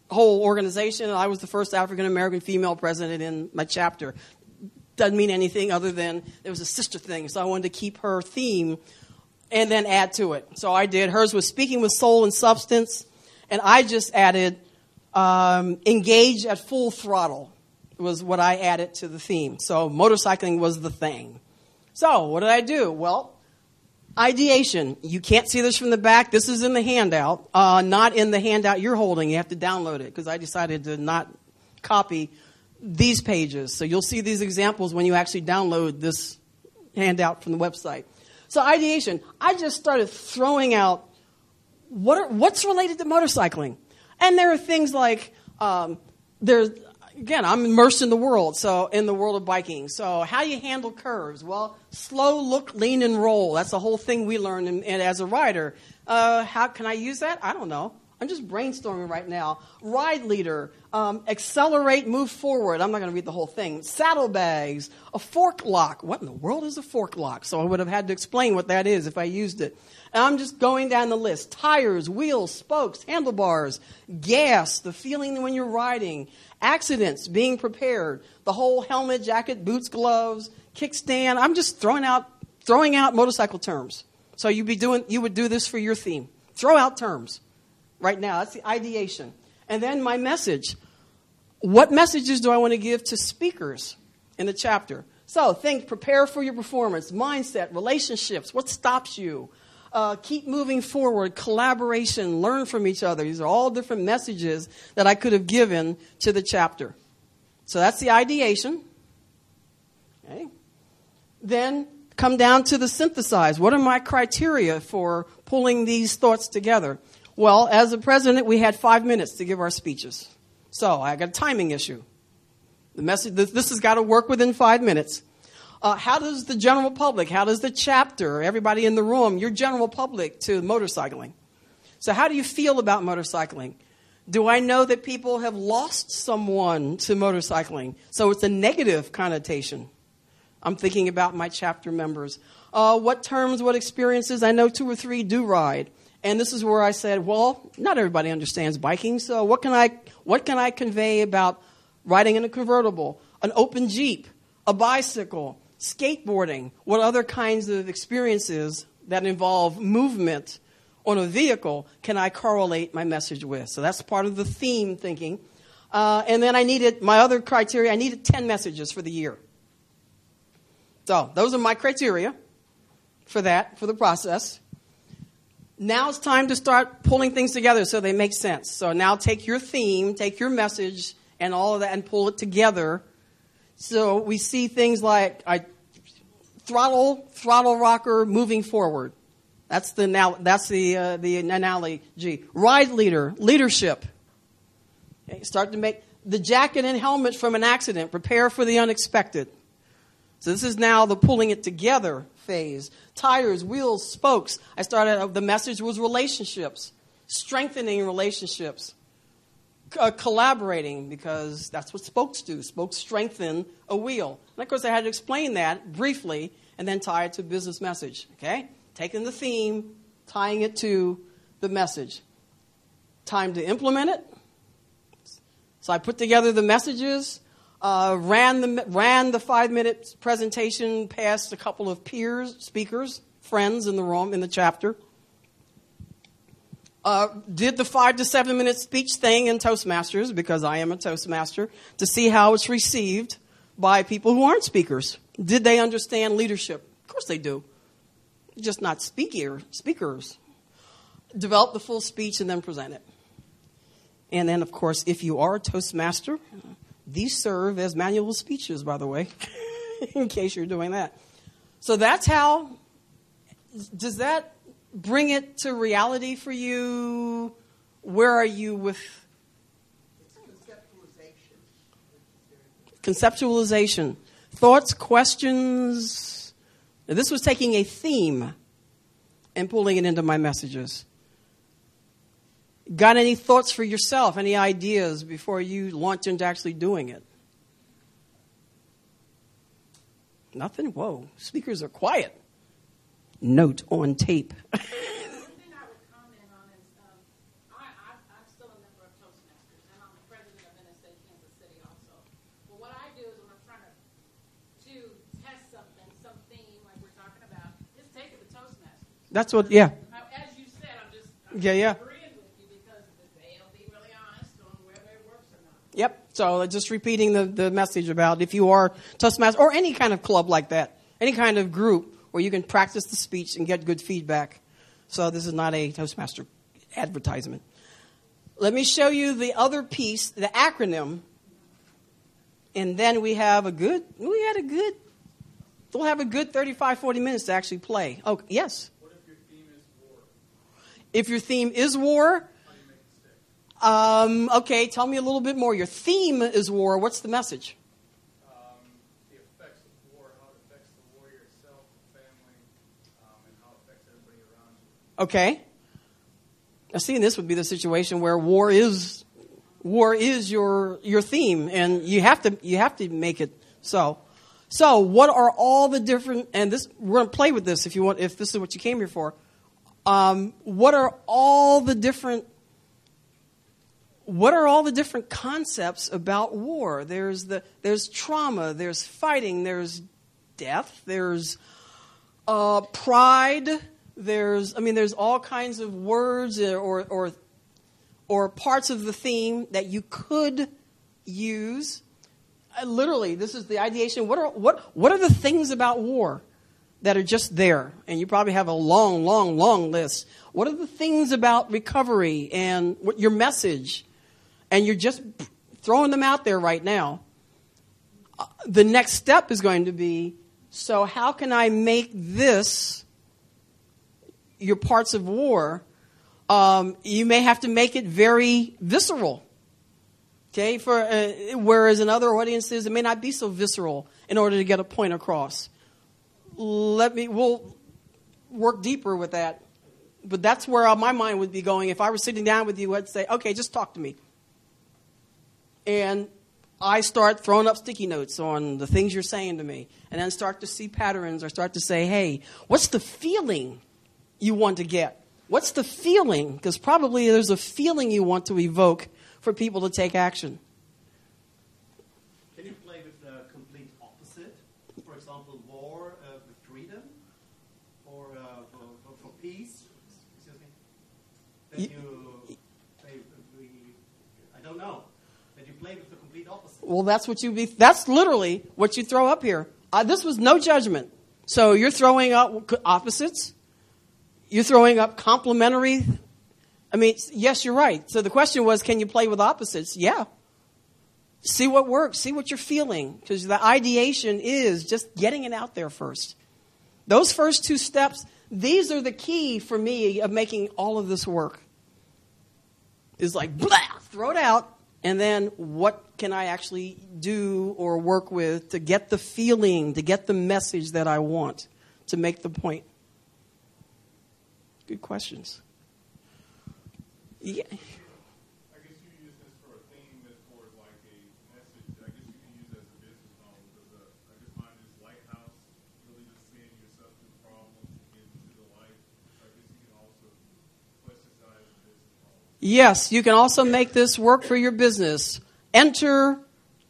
whole organization. I was the first African-American female president in my chapter. Doesn't mean anything other than there was a sister thing. So I wanted to keep her theme and then add to it. So I did. Hers was speaking with soul and substance. And I just added um, engage at full throttle was what I added to the theme. So motorcycling was the thing. So what did I do? Well, ideation. You can't see this from the back. This is in the handout. Uh, not in the handout you're holding. You have to download it because I decided to not copy these pages. So you'll see these examples when you actually download this handout from the website. So ideation. I just started throwing out what are, what's related to motorcycling. And there are things like, um, there's, again, I'm immersed in the world, so in the world of biking. So how do you handle curves? Well, slow, look, lean, and roll. That's the whole thing we learned in, in, as a rider. Uh, how can I use that? I don't know. I'm just brainstorming right now. Ride leader, um, accelerate, move forward. I'm not going to read the whole thing. Saddlebags, a fork lock. What in the world is a fork lock? So I would have had to explain what that is if I used it. And I'm just going down the list. Tires, wheels, spokes, handlebars, gas, the feeling when you're riding, accidents, being prepared, the whole helmet, jacket, boots, gloves, kickstand. I'm just throwing out throwing out motorcycle terms. So you'd be doing you would do this for your theme. Throw out terms. Right now, that's the ideation. And then my message. What messages do I want to give to speakers in the chapter? So think, prepare for your performance, mindset, relationships, what stops you? Uh, keep moving forward, collaboration, learn from each other. These are all different messages that I could have given to the chapter. So that's the ideation. Okay. Then come down to the synthesize. What are my criteria for pulling these thoughts together? Well, as a president, we had five minutes to give our speeches. So I got a timing issue. The message, this, this has got to work within five minutes. Uh, how does the general public, how does the chapter, everybody in the room, your general public to motorcycling? So how do you feel about motorcycling? Do I know that people have lost someone to motorcycling? So it's a negative connotation. I'm thinking about my chapter members. Uh, what terms, what experiences? I know two or three do ride. And this is where I said, well, not everybody understands biking, so what can I what can I convey about riding in a convertible, an open Jeep, a bicycle, skateboarding? What other kinds of experiences that involve movement on a vehicle can I correlate my message with? So that's part of the theme thinking. Uh, and then I needed, my other criteria, I needed ten messages for the year. So those are my criteria for that, for the process. Now it's time to start pulling things together so they make sense. So now take your theme, take your message, and all of that, and pull it together. So we see things like I, throttle, throttle rocker, moving forward. That's the now. That's the uh, the analogy. Ride leader, leadership. Okay, start to make the jacket and helmet from an accident. Prepare for the unexpected. So this is now the pulling it together phase. Tires, wheels, spokes. I started, the message was relationships, strengthening relationships, uh, collaborating, because that's what spokes do. Spokes strengthen a wheel. And of course, I had to explain that briefly and then tie it to business message. Okay? Taking the theme, tying it to the message. Time to implement it. So I put together the messages. Uh, ran the ran the five minute presentation past a couple of peers, speakers, friends in the room in the chapter. Uh, did the five to seven minute speech thing in Toastmasters, because I am a Toastmaster, to see how it's received by people who aren't speakers. Did they understand leadership? Of course they do. Just not speaker speakers. Develop the full speech and then present it. And then, of course, if you are a Toastmaster. These serve as manual speeches, by the way, in case you're doing that. So that's how, does that bring it to reality for you? Where are you with?
It's conceptualization.
Conceptualization. Thoughts, questions. Now, this was taking a theme and pulling it into my messages. Got any thoughts for yourself? Any ideas before you launch into actually doing it? Nothing? Whoa, speakers are quiet. Note on tape.
One thing I would comment on is, um, I, I, I'm still a member of Toastmasters, and
That's what, yeah.
As you said, I'm just I'm
Yeah, yeah.
agreeing with you because they'll be really honest on whether it works or not.
Yep. So just repeating the, the message about if you are Toastmaster or any kind of club like that, any kind of group where you can practice the speech and get good feedback. So this is not a Toastmaster advertisement. Let me show you the other piece, the acronym. And then we have a good, we had a good, we'll have a good thirty-five, forty minutes to actually play. Oh, yes?
What if your theme is war?
If your theme is war,
How do you make it stick?
um, okay, tell me a little bit more. Your theme is war. What's the message?
Um, the effects of war, how it affects the warrior itself, the family, um, and how it affects everybody around you.
Okay. Now, see, this would be the situation where war is war is your your theme, and you have to you have to make it so. So, what are all the different? And this we're going to play with this if you want. If this is what you came here for, um, what are all the different? What are all the different concepts about war? There's the there's trauma, there's fighting, there's death, there's uh, pride. There's, I mean, there's all kinds of words or, or or parts of the theme that you could use. Uh, literally, this is the ideation. What are what what are the things about war that are just there? And you probably have a long, long, long list. What are the things about recovery and what your message? And you're just throwing them out there right now. Uh, the next step is going to be, so how can I make this your parts of war? Um, you may have to make it very visceral. Okay, for uh, whereas in other audiences it may not be so visceral in order to get a point across. Let me we'll work deeper with that, but that's where my mind would be going if I were sitting down with you. I'd say, okay, just talk to me, and I start throwing up sticky notes on the things you're saying to me, and then start to see patterns or start to say, hey, what's the feeling you want to get? What's the feeling? Because probably there's a feeling you want to evoke for people to take action.
Can you play with the complete opposite? For example, war uh, with freedom, or uh, for, for, for peace? Excuse me. That
Y-
you, play, we, I don't know. That you play with the complete opposite.
Well, that's what you be. That's literally what you throw up here. Uh, this was no judgment. So you're throwing up opposites. You're throwing up complementary. I mean, yes, you're right. So the question was, can you play with opposites? Yeah. See what works. See what you're feeling. Because the ideation is just getting it out there first. Those first two steps, these are the key for me of making all of this work. Is like, blah, throw it out. And then what can I actually do or work with to get the feeling, to get the message that I want, to make the point? Good questions. Yeah.
I guess you use this for a theme that's for like a message. I guess you can use it as a business model because uh, I just find this lighthouse, really just seeing yourself through problems and getting to the light. So I guess you can also plasticize the business model.
Yes, you can also make this work for your business. Enter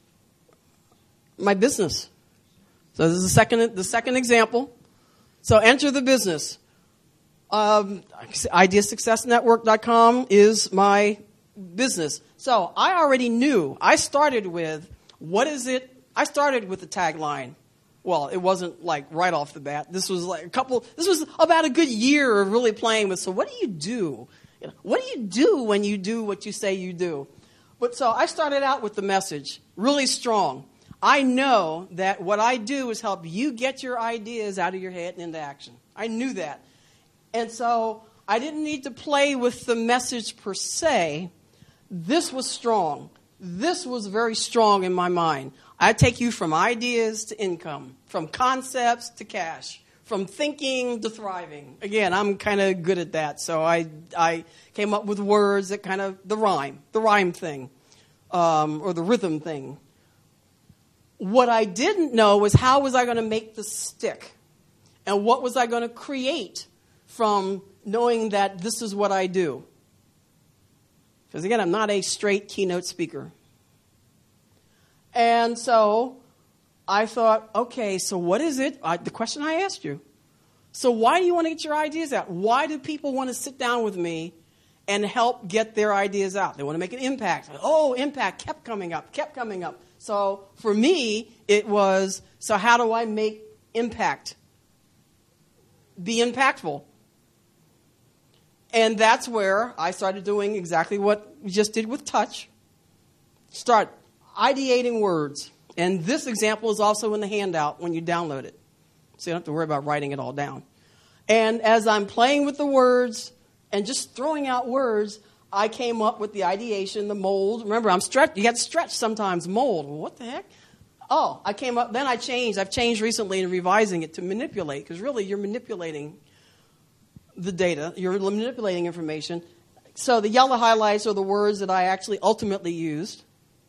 my business. So this is the second, the second example. So enter the business. Um, idea success network dot com is my business. So I already knew. I started with, what is it? I started with the tagline. Well, it wasn't like right off the bat. This was like a couple, this was about a good year of really playing with, so what do you do? You know, what do you do when you do what you say you do? But so I started out with the message, really strong. I know that what I do is help you get your ideas out of your head and into action. I knew that. And so I didn't need to play with the message per se. This was strong. This was very strong in my mind. I take you from ideas to income, from concepts to cash, from thinking to thriving. Again, I'm kind of good at that. So I I came up with words that kind of, the rhyme, the rhyme thing, um, or the rhythm thing. What I didn't know was how was I going to make this stick? And what was I going to create from knowing that this is what I do? Because again, I'm not a straight keynote speaker. And so I thought, okay, so what is it? I, the question I asked you. So why do you want to get your ideas out? Why do people want to sit down with me and help get their ideas out? They want to make an impact. Oh, impact kept coming up, kept coming up. So for me, it was, so how do I make impact be impactful? And that's where I started doing exactly what we just did with touch. Start ideating words. And this example is also in the handout when you download it. So you don't have to worry about writing it all down. And as I'm playing with the words and just throwing out words, I came up with the ideation, the mold. Remember, I'm stretched. You got to stretch sometimes. Mold. Well, what the heck? Oh, I came up. Then I changed. I've changed recently in revising it to manipulate, because really you're manipulating the data. You're manipulating information. So the yellow highlights are the words that I actually ultimately used.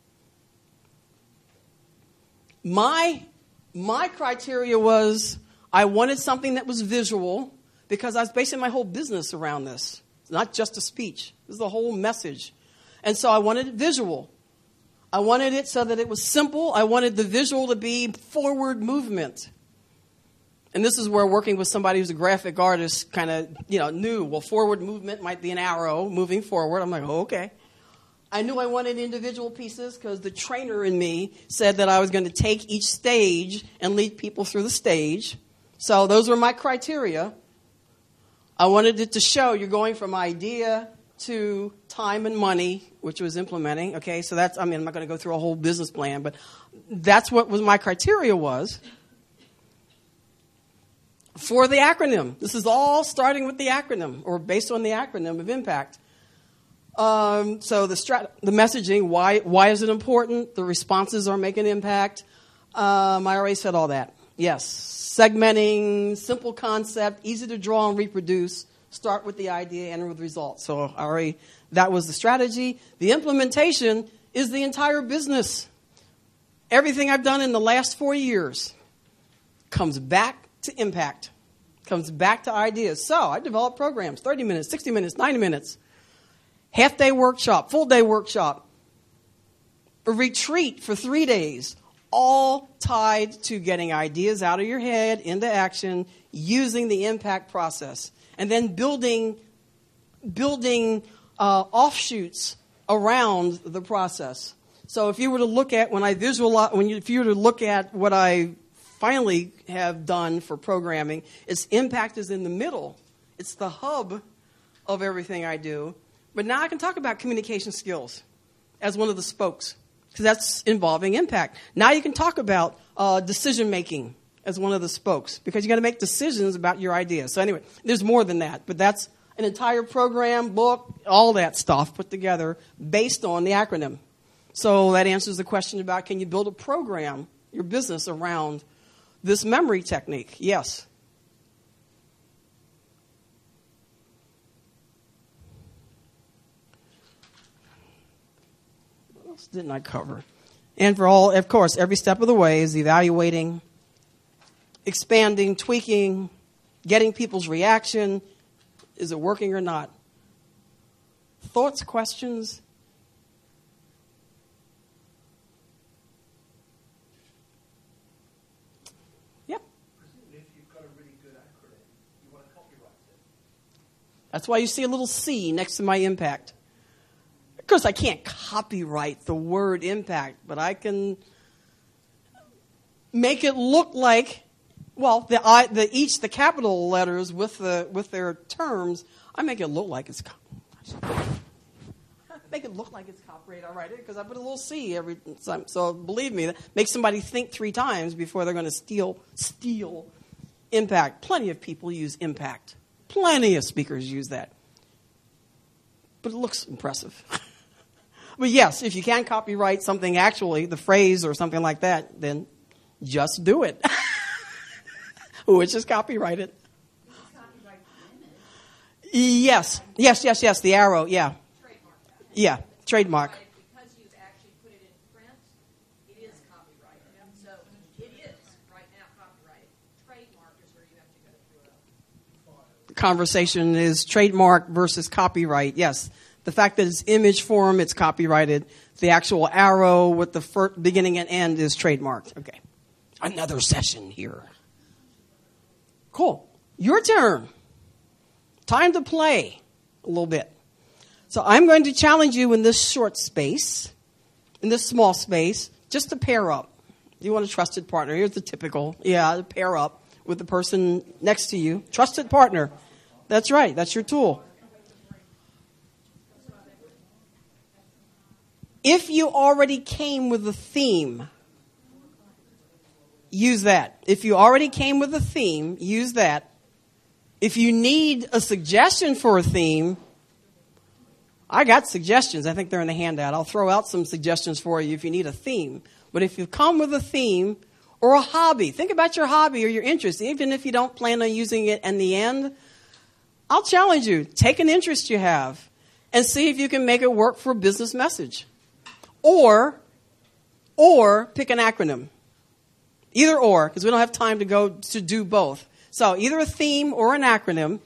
My my criteria was I wanted something that was visual, because I was basing my whole business around this. It's not just a speech. This is the whole message. And so I wanted it visual. I wanted it so that it was simple. I wanted the visual to be forward movement. And this is where working with somebody who's a graphic artist kind of, you know, knew, well, forward movement might be an arrow moving forward. I'm like, oh, okay. I knew I wanted individual pieces because the trainer in me said that I was going to take each stage and lead people through the stage. So those were my criteria. I wanted it to show you're going from idea to time and money, which was implementing. Okay, so that's, I mean, I'm not going to go through a whole business plan, but that's what was my criteria was. For the acronym, this is all starting with the acronym, or based on the acronym of impact. Um, so the strat- the messaging, why why is it important? The responses are making impact. Um, I already said all that. Yes, segmenting, simple concept, easy to draw and reproduce. Start with the idea, end with results. So I already that was the strategy. The implementation is the entire business. Everything I've done in the last four years comes back to impact, comes back to ideas. So I developed programs, thirty minutes, sixty minutes, ninety minutes, half-day workshop, full-day workshop, a retreat for three days, all tied to getting ideas out of your head into action using the impact process, and then building, building uh, offshoots around the process. So if you were to look at, when I visualize, when you, if you were to look at what I finally have done for programming, its impact is in the middle. It's the hub of everything I do. But now I can talk about communication skills as one of the spokes, because that's involving impact. Now you can talk about uh, decision making as one of the spokes, because you got to make decisions about your ideas. So anyway, there's more than that, but that's an entire program, book, all that stuff put together based on the acronym. So that answers the question about, can you build a program, your business, around this memory technique? Yes. What else didn't I cover? And for all, of course, every step of the way is evaluating, expanding, tweaking, getting people's reaction. Is it working or not? Thoughts, questions? That's why you see a little C next to my impact. Of course, I can't copyright the word impact, but I can make it look like, well, the, I, the each the capital letters with the with their terms. I make it look like it's make it look like it's copyright. I write it because I put a little C every time. So believe me, that makes somebody think three times before they're going to steal steal impact. Plenty of people use impact. Plenty of speakers use that. But it looks impressive. But yes, if you can copyright something actually, the phrase or something like that, then just do it. Which is copyrighted.
Copyright the image.
Yes, yes, yes, yes, the arrow, yeah.
Trademark that.
Yeah, trademark.
Because you've actually put it in print, it is copyrighted. So it is right now copyrighted. Trademark is where you have to go through a
Conversation is trademark versus copyright. Yes, the fact that it's image form, it's copyrighted. The actual arrow with the first, beginning and end is trademarked. Okay, another session here. Cool. your turn. Time to play a little bit. So I'm going to challenge you in this short space, in this small space, just to pair up. You want a trusted partner. Here's the typical, yeah, pair up with the person next to you. Trusted partner. That's right. That's your tool. If you already came with a theme, use that. If you already came with a theme, use that. If you need a suggestion for a theme, I got suggestions. I think they're in the handout. I'll throw out some suggestions for you if you need a theme. But if you come with a theme or a hobby, think about your hobby or your interest. Even if you don't plan on using it in the end, I'll challenge you. Take an interest you have and see if you can make it work for a business message. Or, or pick an acronym. Either or, because we don't have time to go to do both. So either a theme or an acronym.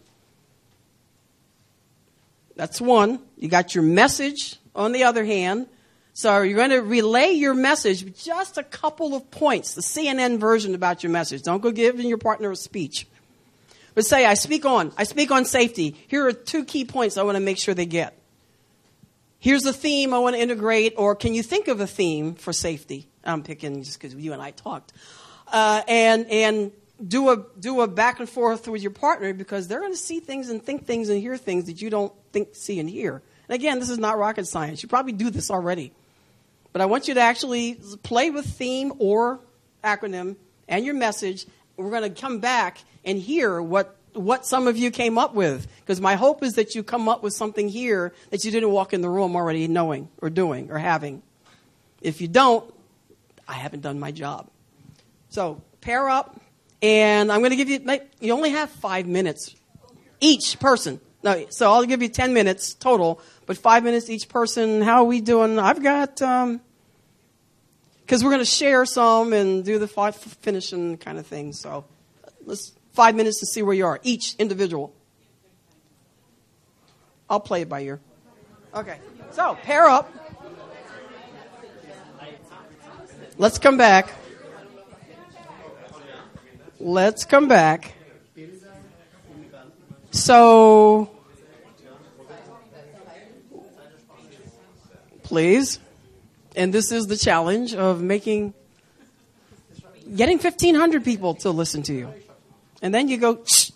That's one. You got your message on the other hand. So you're going to relay your message with just a couple of points, the C N N version about your message. Don't go giving your partner a speech. But say, I speak on, I speak on safety. Here are two key points I want to make sure they get. Here's a theme I want to integrate, or can you think of a theme for safety? I'm picking just because you and I talked. Uh, and and do a do a back and forth with your partner because they're going to see things and think things and hear things that you don't think, see, and hear. And again, this is not rocket science. You probably do this already. But I want you to actually play with theme or acronym and your message. We're going to come back and hear what what some of you came up with. Because my hope is that you come up with something here that you didn't walk in the room already knowing or doing or having. If you don't, I haven't done my job. So pair up, and I'm going to give you, you only have five minutes each person. No, so I'll give you ten minutes total, but five minutes each person. How are we doing? I've got, um, because we're going to share some and do the five finishing kind of thing. So let's five minutes to see where you are, each individual. I'll play it by ear. Okay, so pair up. Let's come back. Let's come back. So, please, and this is the challenge of making, getting fifteen hundred people to listen to you. And then you go, shh.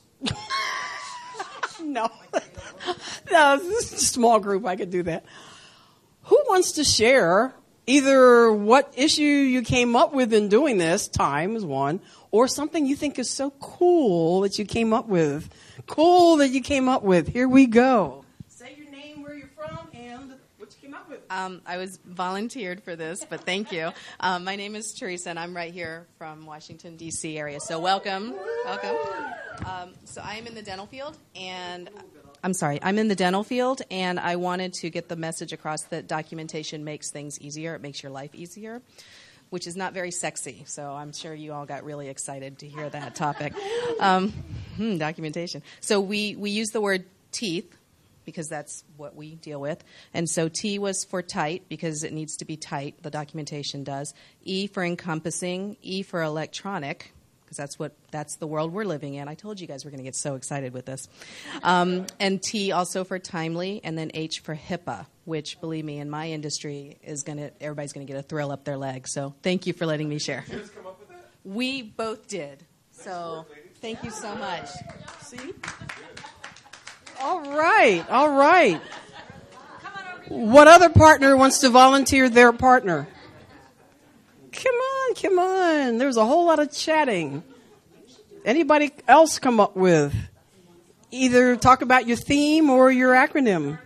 No. No, this is a small group. I could do that. Who wants to share either what issue you came up with in doing this, time is one, or something you think is so cool that you came up with. Cool that you came up with. Here we go. Say your name, where you're from, and what you came up with.
Um, I was volunteered for this, but thank you. Um, my name is Teresa, and I'm right here from Washington, D C area. So welcome. Welcome. Um, so I am in the dental field, and I'm sorry, I'm in the dental field, and I wanted to get the message across that documentation makes things easier. It makes your life easier, which is not very sexy. So I'm sure you all got really excited to hear that topic. Um, hmm, documentation. So we, we use the word teeth because that's what we deal with. And so T was for tight because it needs to be tight. The documentation does. E for encompassing. E for electronic, because that's what that's the world we're living in. I told you guys we're going to get so excited with this. Um, and T also for timely, and then H for HIPAA, which, believe me, in my industry is going to everybody's going to get a thrill up their leg. So thank you for letting me share.
Did you just come up with that?
We both did. So thank you so much.
See? All right, all right. What other partner wants to volunteer their partner? Come on, come on. There's a whole lot of chatting. Anybody else come up with? Either talk about your theme or your acronym.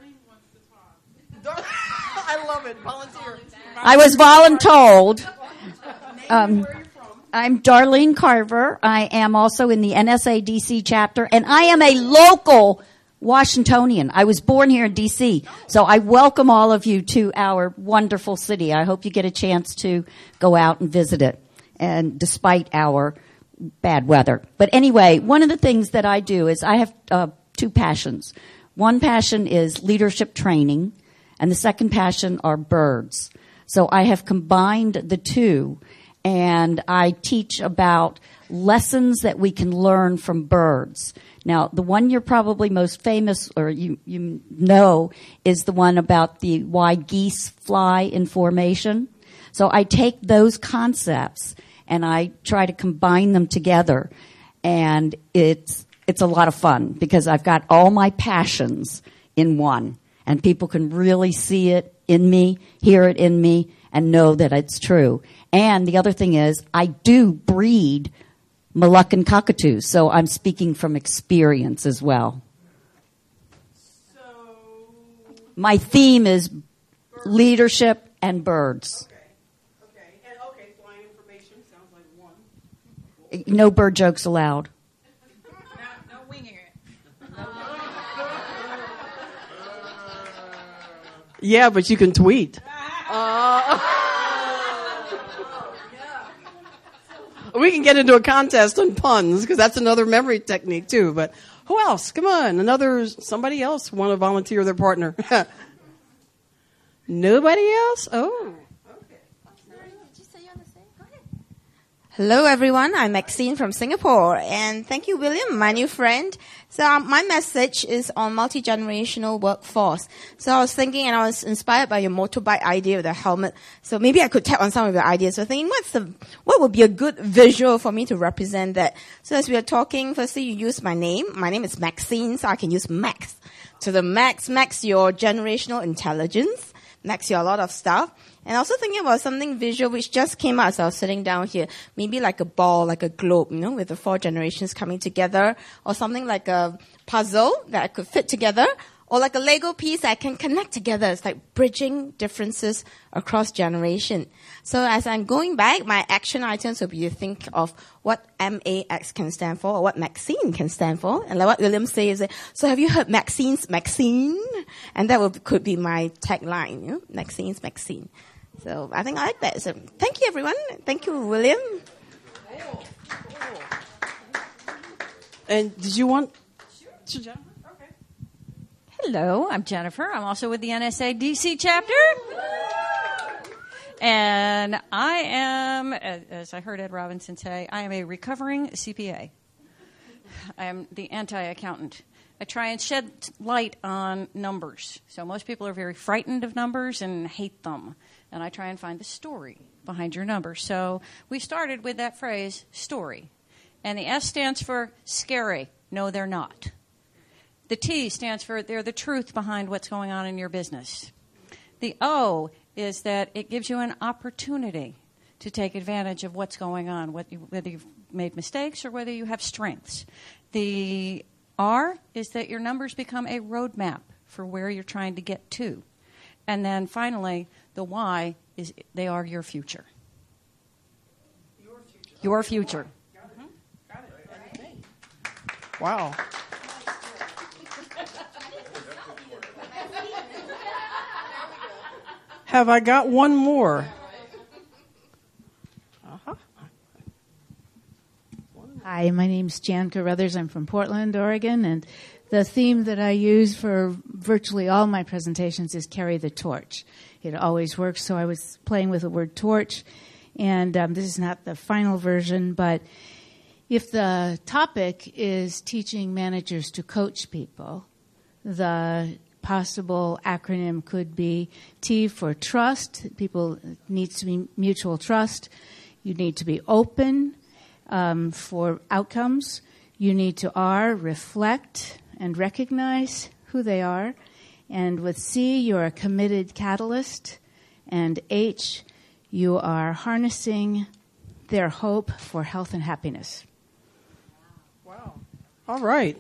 I love it. Volunteer.
I was voluntold. Um, I'm Darlene Carver. I am also in the N S A D C chapter, and I am a local Washingtonian. I was born here in D C, so I welcome all of you to our wonderful city. I hope you get a chance to go out and visit it, and despite our bad weather. But anyway, one of the things that I do is I have uh, two passions. One passion is leadership training, and the second passion are birds. So I have combined the two, and I teach about lessons that we can learn from birds. Now, the one you're probably most famous or you, you know is the one about the why geese fly in formation. So I take those concepts and I try to combine them together, and it's it's a lot of fun because I've got all my passions in one, and people can really see it in me, hear it in me, and know that it's true. And the other thing is I do breed Moluccan cockatoos, so I'm speaking from experience as well.
So,
my theme is birds. Leadership and birds.
Okay. Okay. And okay, flying information sounds like one.
No bird jokes allowed.
No, no winging it.
Yeah, but you can tweet. Uh, we can get into a contest on puns because that's another memory technique too. But who else? Come on, another somebody else want to volunteer their partner? Nobody else? Oh.
Hello, everyone. I'm Maxine from Singapore, and thank you, William, my new friend. So um, my message is on multi-generational workforce. So I was thinking, and I was inspired by your motorbike idea with the helmet. So maybe I could tap on some of your ideas. So thinking, what's the what would be a good visual for me to represent that? So as we are talking, firstly, you use my name. My name is Maxine, so I can use Max. To the max, max your generational intelligence, max your a lot of stuff. And also thinking about something visual which just came out as I was sitting down here. Maybe like a ball, like a globe, you know, with the four generations coming together. Or something like a puzzle that I could fit together. Or like a Lego piece that I can connect together. It's like bridging differences across generation. So as I'm going back, my action items will be to think of what M A X can stand for, or what Maxine can stand for. And like what William says, so have you heard Maxine's Maxine? And that would, could be my tagline, you know, Maxine's Maxine. So I think I like that. So thank you, everyone. Thank you, William.
And did you want to, Jennifer? Okay.
Hello, I'm Jennifer. I'm also with the N S A D C chapter. And I am, as I heard Ed Robinson say, I am a recovering C P A. I am the anti-accountant. I try and shed light on numbers. So most people are very frightened of numbers and hate them. And I try and find the story behind your numbers. So we started with that phrase, story. And the S stands for scary. No, they're not. The T stands for they're the truth behind what's going on in your business. The O is that it gives you an opportunity to take advantage of what's going on, whether you've made mistakes or whether you have strengths. The R is that your numbers become a roadmap for where you're trying to get to. And then finally, the Y is they are your future.
Your future.
Your future.
Got it. Got it. Wow. Have I got one more? Uh-huh.
Hi, my name's Jan Carruthers. I'm from Portland, Oregon, and the theme that I use for virtually all my presentations is carry the torch. It always works, so I was playing with the word torch, and um, this is not the final version, but if the topic is teaching managers to coach people, the possible acronym could be T for trust. People needs to be mutual trust. You need to be open um, for outcomes. You need to R, reflect and recognize who they are. And with C, you're a committed catalyst. And H, you are harnessing their hope for health and happiness.
Wow. All right.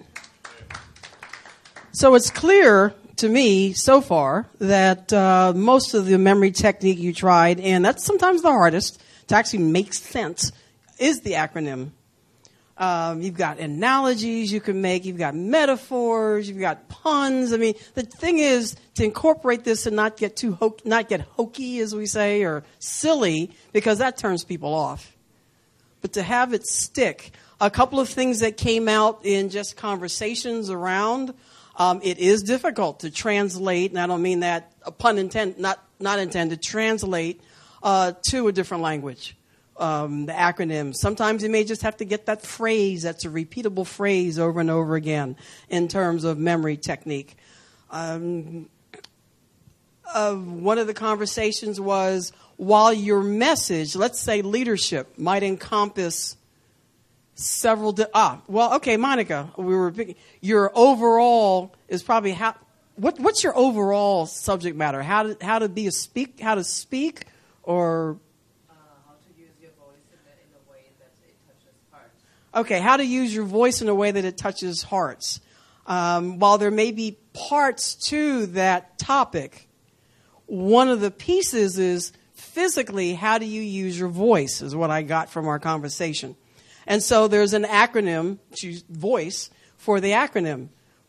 So it's clear to me so far that uh, most of the memory technique you tried, and that's sometimes the hardest to actually make sense, is the acronym. Um, you've got analogies you can make. You've got metaphors. You've got puns. I mean, the thing is to incorporate this and not get too ho- not get hokey, as we say, or silly, because that turns people off. But to have it stick. A couple of things that came out in just conversations around. Um, it is difficult to translate, and I don't mean that a pun intended, not not intended. Translate uh, to a different language. um, the acronyms. Sometimes you may just have to get that phrase that's a repeatable phrase over and over again in terms of memory technique. Um, uh, one of the conversations was, while your message, let's say leadership, might encompass several, di- ah, well, okay, Monica, we were picking, your overall is probably how, what, what's your overall subject matter? How to, how to be a speak, how to speak, or?
Uh, how to use your voice in, the, in a way that it touches hearts.
Okay, how to use your voice in a way that it touches hearts. Um, while there may be parts to that topic, one of the pieces is physically, how do you use your voice is what I got from our conversation. And so there's an acronym, choose voice, for the acronym.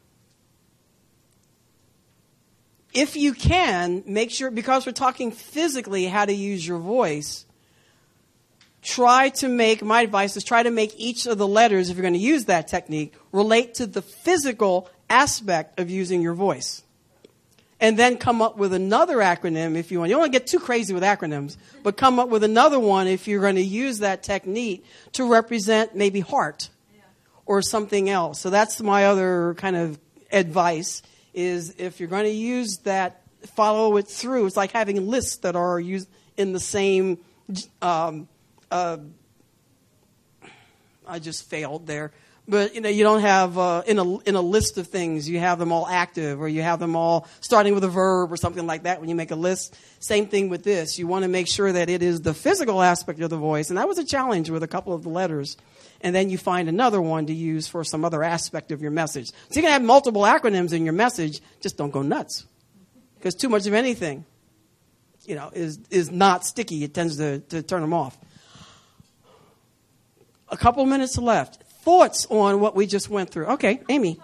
If you can, make sure, because we're talking physically how to use your voice, try to make, my advice is try to make each of the letters, if you're going to use that technique, relate to the physical aspect of using your voice. And then come up with another acronym if you want. You don't want to get too crazy with acronyms, but come up with another one if you're going to use that technique to represent maybe heart or something else. So that's my other kind of advice, is if you're going to use that, follow it through. It's like having lists that are used in the same, um, uh, I just failed there. But, you know, you don't have, uh, in a, in a list of things, you have them all active, or you have them all starting with a verb or something like that when you make a list. Same thing with this. You want to make sure that it is the physical aspect of the voice. And that was a challenge with a couple of the letters. And then you find another one to use for some other aspect of your message. So you can have multiple acronyms in your message, just don't go nuts. Because too much of anything, you know, is, is not sticky. It tends to, to turn them off. A couple minutes left. Thoughts on what we just went through. Okay, Amy.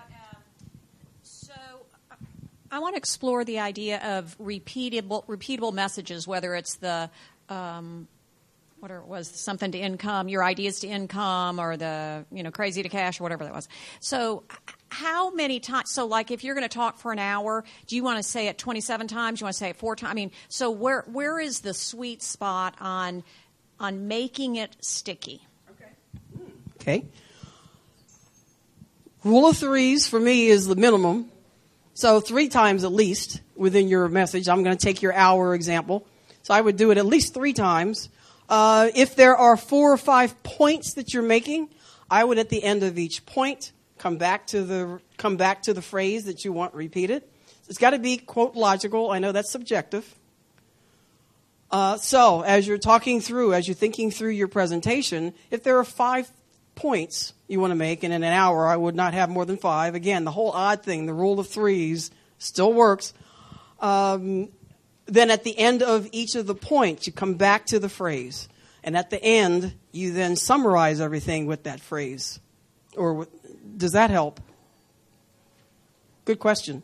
So I want to explore the idea of repeatable repeatable messages, whether it's the um, whatever it was, something to income, your ideas to income, or the, you know, crazy to cash, or whatever that was. So how many times, so like if you're going to talk for an hour, do you want to say it twenty-seven times? Do you want to say it four times? I mean, so where where is the sweet spot on on making it sticky?
Okay. Rule of threes for me is the minimum. So three times at least within your message. I'm going to take your hour example. So I would do it at least three times. Uh, if there are four or five points that you're making, I would at the end of each point come back to the come back to the phrase that you want repeated. It's got to be, quote, logical. I know that's subjective. Uh, so as you're talking through, as you're thinking through your presentation, if there are five points you want to make, and in an hour I would not have more than five. Again, the whole odd thing, the rule of threes, still works. Um, then at the end of each of the points, you come back to the phrase. And at the end, you then summarize everything with that phrase. Or with, does that help? Good question.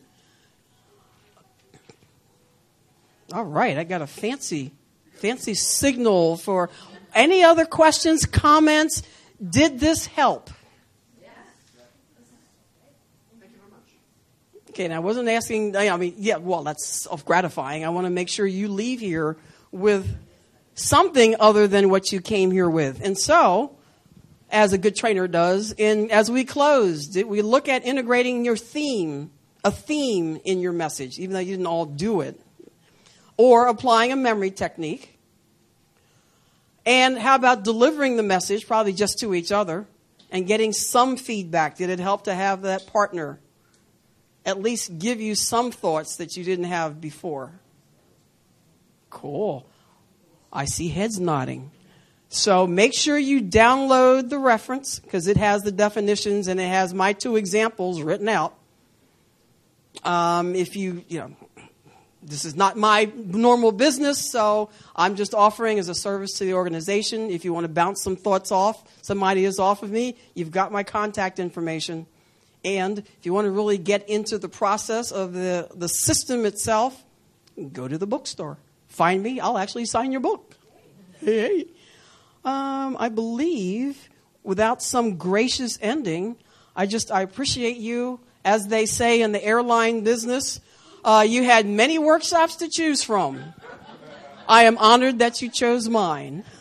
All right, I got a fancy, fancy signal for any other questions, comments. Did this help? Yes. Thank you very much. Okay, and I wasn't asking, I mean, yeah, well, that's self-gratifying. I want to make sure you leave here with something other than what you came here with. And so, as a good trainer does, in, as we closed, we look at integrating your theme, a theme in your message, even though you didn't all do it, or applying a memory technique. And how about delivering the message, probably just to each other, and getting some feedback? Did it help to have that partner at least give you some thoughts that you didn't have before? Cool. I see heads nodding. So make sure you download the reference, because it has the definitions and it has my two examples written out. Um, if you, you know... This is not my normal business, so I'm just offering as a service to the organization. If you want to bounce some thoughts off, some ideas off of me, you've got my contact information. And if you want to really get into the process of the, the system itself, go to the bookstore. Find me. I'll actually sign your book. Hey, hey. Um, I believe, without some gracious ending, I just I appreciate you. As they say in the airline business, Uh, you had many workshops to choose from. I am honored that you chose mine.